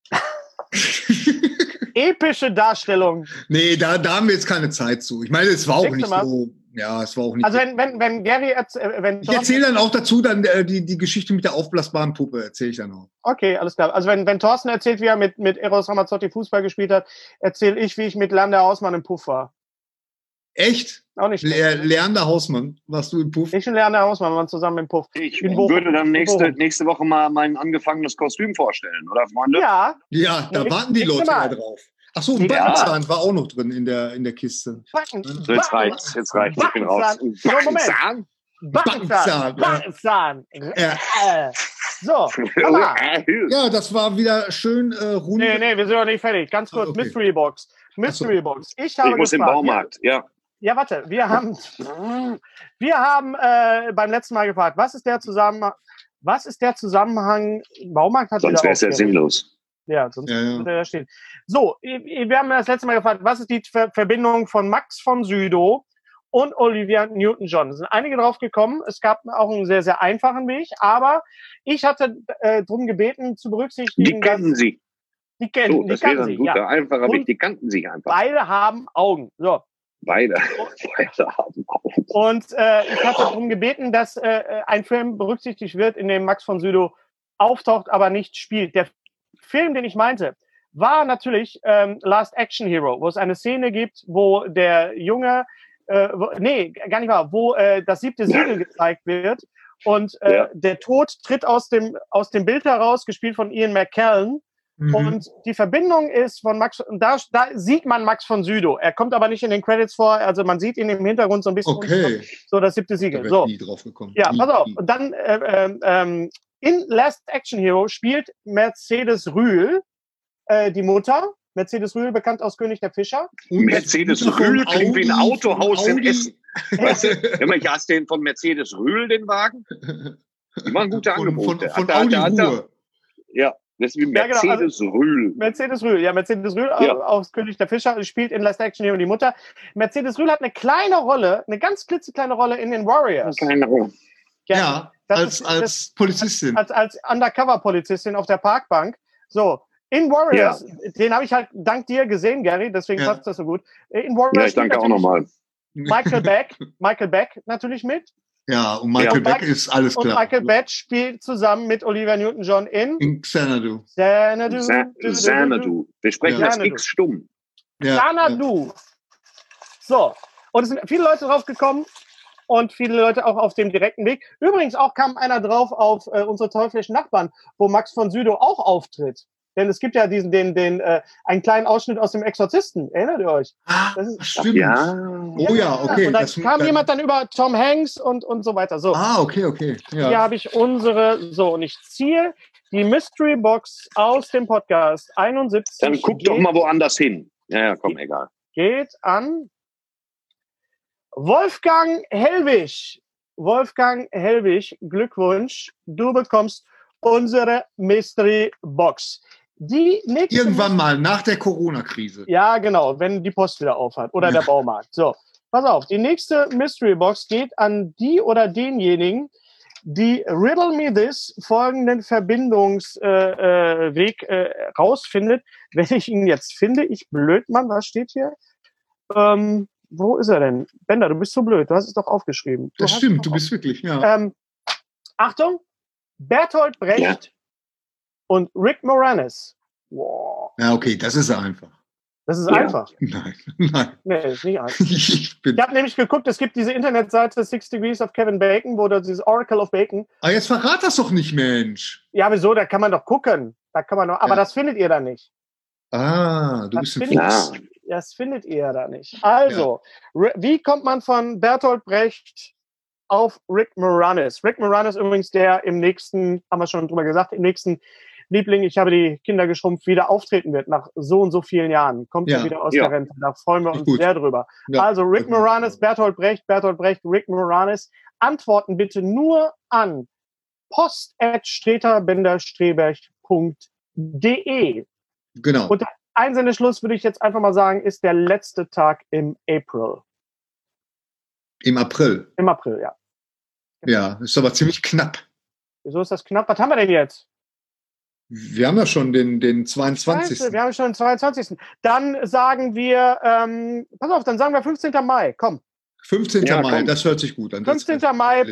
Epische Darstellung. Nee, da haben wir jetzt keine Zeit zu. Ich meine, es war auch nicht so. Ja, es war auch nicht. Also wenn Gary ich erzähle dann auch dazu dann die Geschichte mit der aufblasbaren Puppe, erzähle ich dann auch. Okay, alles klar. Also wenn Thorsten erzählt, wie er mit Eros Ramazzotti Fußball gespielt hat, erzähle ich, wie ich mit Leander Hausmann im Puff war. Echt? Auch nicht Leander Hausmann, warst du im Puff? Ich und Leander Hausmann waren zusammen im Puff. Ich würde dann nächste Woche mal mein angefangenes Kostüm vorstellen, oder Freunde? Ja. Ja, da warten die Leute ja drauf. Ach so, ein Backenzahn war auch noch drin in der Kiste. Jetzt reicht's. Ich bin raus. Backenzahn. Ja. So, ja, das war wieder schön rund. Nee, wir sind noch nicht fertig. Ganz kurz, okay. Mystery Box. Box. Ich muss im Baumarkt, ja. Ja, warte, wir haben beim letzten Mal gefragt, was ist der Zusammenhang, Baumarkt hat sonst wäre es ja sinnlos. Ja, sonst würde er da stehen. So, wir haben das letzte Mal gefragt, was ist die Verbindung von Max von Sydow und Olivia Newton-John? Es sind einige drauf gekommen. Es gab auch einen sehr, sehr einfachen Weg, aber ich hatte darum gebeten, zu berücksichtigen. Die kennen Sie. Die kennen das wäre ein guter, einfacher Weg. Die kannten sich einfach. Beide haben Augen. So. Beide haben Augen. Und ich hatte darum gebeten, dass ein Film berücksichtigt wird, in dem Max von Sydow auftaucht, aber nicht spielt. Der Film, den ich meinte, war natürlich Last Action Hero, wo es eine Szene gibt, wo der Junge, wo das 7. Siegel gezeigt wird und der Tod tritt aus dem Bild heraus, gespielt von Ian McKellen. Und die Verbindung ist von Max, und da sieht man Max von Sydow. Er kommt aber nicht in den Credits vor, also man sieht ihn im Hintergrund so ein bisschen. Okay. So das 7. Siegel. Da wäre ich nie drauf gekommen. Ja, pass auf. Und dann in Last Action Hero spielt Mercedes Rühl die Mutter. Mercedes Rühl, bekannt aus König der Fischer. Und Mercedes Rühl klingt wie ein Autohaus in Essen. Weißt du, immer ich hast den von Mercedes Rühl, den Wagen. Die machen gute Angebote. Von Audi Ruhe. Ja. Das ist wie Mercedes Rühl. Mercedes Rühl aus König der Fischer, spielt in Last Action Hero die Mutter. Mercedes Rühl hat eine kleine Rolle, eine ganz klitzekleine Rolle in den Warriors. Kleine Rolle. Ja, als Polizistin. Als Undercover-Polizistin auf der Parkbank. So, in Warriors, den habe ich halt dank dir gesehen, Gary, deswegen passt das so gut. In Warriors ich danke auch nochmal. Michael Beck natürlich mit. Ja, und Michael Beck ist alles klar. Und Michael Beck spielt zusammen mit Olivia Newton-John in Xanadu. Xanadu. Wir sprechen das X stumm. Xanadu. So, und es sind viele Leute drauf gekommen und viele Leute auch auf dem direkten Weg. Übrigens auch kam einer drauf auf unsere teuflischen Nachbarn, wo Max von Sydow auch auftritt. Denn es gibt ja einen kleinen Ausschnitt aus dem Exorzisten. Erinnert ihr euch? Das ist stimmt. Ja. Oh ja, okay. Und dann kam jemand dann über Tom Hanks und so weiter. So. Okay. Ja. Hier habe ich und ich ziehe die Mystery Box aus dem Podcast 71. Dann guck doch mal woanders hin. Ja, komm, egal. Geht an Wolfgang Hellwig. Wolfgang Hellwig, Glückwunsch. Du bekommst unsere Mystery Box. Irgendwann mal nach der Corona-Krise. Ja, genau, wenn die Post wieder auf hat oder der Baumarkt. So, pass auf, die nächste Mystery Box geht an die oder denjenigen, die Riddle Me This folgenden Verbindungsweg rausfindet. Wenn ich ihn jetzt finde, Blödmann, was steht hier? Wo ist er denn? Bender, du bist so blöd, du hast es doch aufgeschrieben. Das stimmt, du bist wirklich, ja. Achtung, Bertolt Brecht und Rick Moranis. Wow. Ja, okay, das ist einfach. Das ist einfach. Nein. Nee, ist nicht einfach. Ich habe nämlich geguckt, es gibt diese Internetseite 6 Degrees of Kevin Bacon, wo da dieses Oracle of Bacon. Aber jetzt verrat das doch nicht, Mensch. Ja, wieso? Da kann man doch gucken. Da kann man noch, aber das findet ihr da nicht. Du bist ein Fuchs. Das findet ihr da nicht. Also, wie kommt man von Bertolt Brecht auf Rick Moranis? Rick Moranis übrigens, der im nächsten, haben wir schon drüber gesagt, im nächsten Liebling, ich habe die Kinder geschrumpft, wieder auftreten wird, nach so und so vielen Jahren. Kommt er wieder aus der Rente. Da freuen wir uns sehr drüber. Ja. Also Rick Moranis, Bertolt Brecht, Rick Moranis. Antworten bitte nur an post@streterbender-streberg.de. Genau. Und der Einsendeschluss, würde ich jetzt einfach mal sagen, ist der letzte Tag im April. Im April? Im April, ja. Ja, ist aber ziemlich knapp. Wieso ist das knapp? Was haben wir denn jetzt? Wir haben ja schon den 22. Scheiße, wir haben schon den 22. Dann sagen wir, pass auf, dann sagen wir 15. Mai, komm. 15. Mai, komm. Das hört sich gut an. 15. Mai,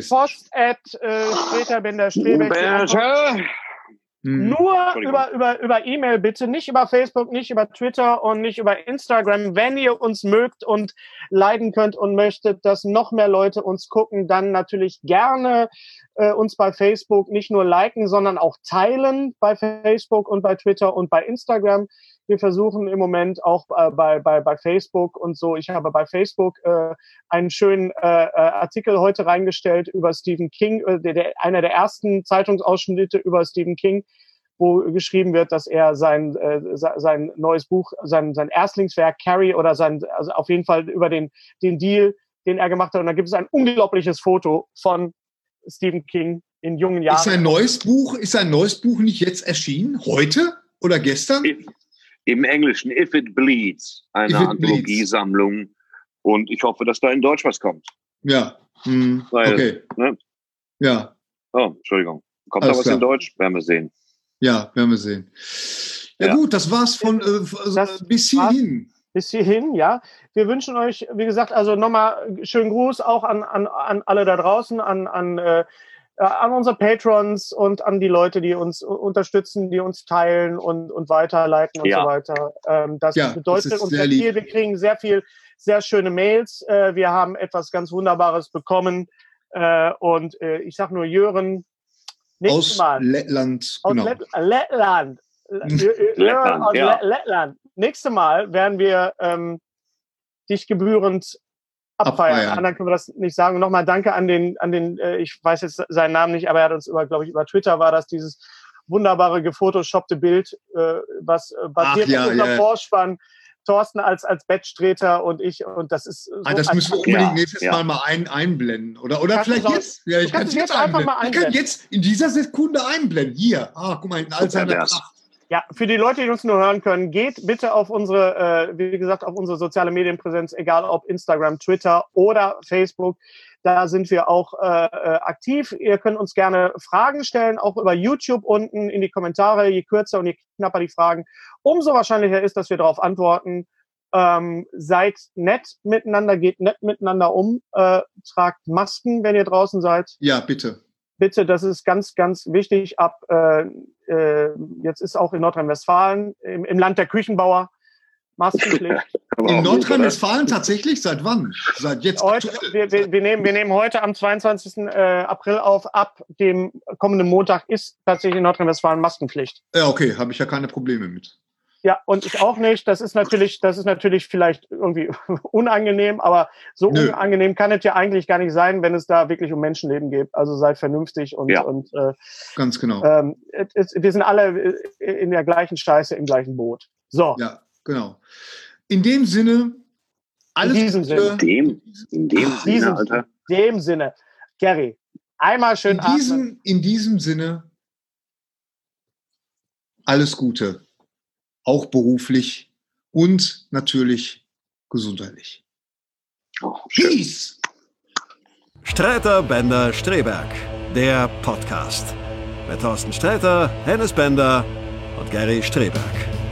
post@streterbender-streberg. Nur über E-Mail bitte, nicht über Facebook, nicht über Twitter und nicht über Instagram. Wenn ihr uns mögt und leiden könnt und möchtet, dass noch mehr Leute uns gucken, dann natürlich gerne uns bei Facebook nicht nur liken, sondern auch teilen bei Facebook und bei Twitter und bei Instagram. Wir versuchen im Moment auch bei Facebook und so. Ich habe bei Facebook einen schönen Artikel heute reingestellt über Stephen King, einer der ersten Zeitungsausschnitte über Stephen King, wo geschrieben wird, dass er sein neues Buch, sein Erstlingswerk Carrie oder also auf jeden Fall über den Deal, den er gemacht hat. Und da gibt es ein unglaubliches Foto von Stephen King in jungen Jahren. Ist ein neues Buch nicht jetzt erschienen? Heute oder gestern? Im Englischen If It Bleeds, eine Anthologiesammlung. Und ich hoffe, dass da in Deutsch was kommt. Ja. Okay. Ne? Ja. Oh, Entschuldigung. Kommt da was in Deutsch? Werden wir sehen. Ja, werden wir sehen. Ja gut, das war's von bis hierhin. Bis hierhin, ja. Wir wünschen euch, wie gesagt, also nochmal schönen Gruß auch an alle da draußen, an unsere Patrons und an die Leute, die uns unterstützen, die uns teilen und weiterleiten und so weiter. Das bedeutet uns sehr viel. Wir kriegen sehr schöne Mails. Wir haben etwas ganz Wunderbares bekommen. Und ich sag nur Jören. Aus Lettland. Lettland. Lettland. Nächstes Mal werden wir dich gebührend abfeiern. Anderen können wir das nicht sagen. Und nochmal danke an den, ich weiß jetzt seinen Namen nicht, aber er hat uns über Twitter war das dieses wunderbare gefotoshoppte Bild, was basiert auf unserem Vorspann. Thorsten als Bettstreter und ich, und das ist so. Das müssen wir unbedingt nächstes Mal einblenden. Oder vielleicht jetzt. Ja, ich kann es jetzt einfach mal einblenden. Ich kann jetzt in dieser Sekunde einblenden. Hier. Guck mal, in all seiner Pracht. Ja, für die Leute, die uns nur hören können, geht bitte auf unsere, wie gesagt, auf unsere soziale Medienpräsenz, egal ob Instagram, Twitter oder Facebook. Da sind wir auch aktiv. Ihr könnt uns gerne Fragen stellen, auch über YouTube unten in die Kommentare. Je kürzer und je knapper die Fragen, umso wahrscheinlicher ist, dass wir darauf antworten. Seid nett miteinander, geht nett miteinander um. Tragt Masken, wenn ihr draußen seid. Ja, bitte. Bitte, das ist ganz, ganz wichtig. Jetzt ist auch in Nordrhein-Westfalen, im Land der Küchenbauer, Maskenpflicht. In Nordrhein-Westfalen tatsächlich? Seit wann? Seit jetzt? Heute, wir nehmen heute am 22. April auf. Ab dem kommenden Montag ist tatsächlich in Nordrhein-Westfalen Maskenpflicht. Ja, okay, habe ich ja keine Probleme mit. Ja, und ich auch nicht. Das ist natürlich vielleicht irgendwie unangenehm, aber so unangenehm kann es ja eigentlich gar nicht sein, wenn es da wirklich um Menschenleben geht. Also seid vernünftig und ganz genau. Wir sind alle in der gleichen Scheiße, im gleichen Boot. So. Ja, genau. In dem Sinne, alles Gute. In dem Sinne, Gary, einmal schön atmen. In diesem Sinne, alles Gute. Auch beruflich und natürlich gesundheitlich. Peace! Streiter, Bender, Streberg, der Podcast. Mit Thorsten Sträter, Hennes Bender und Gary Streberg.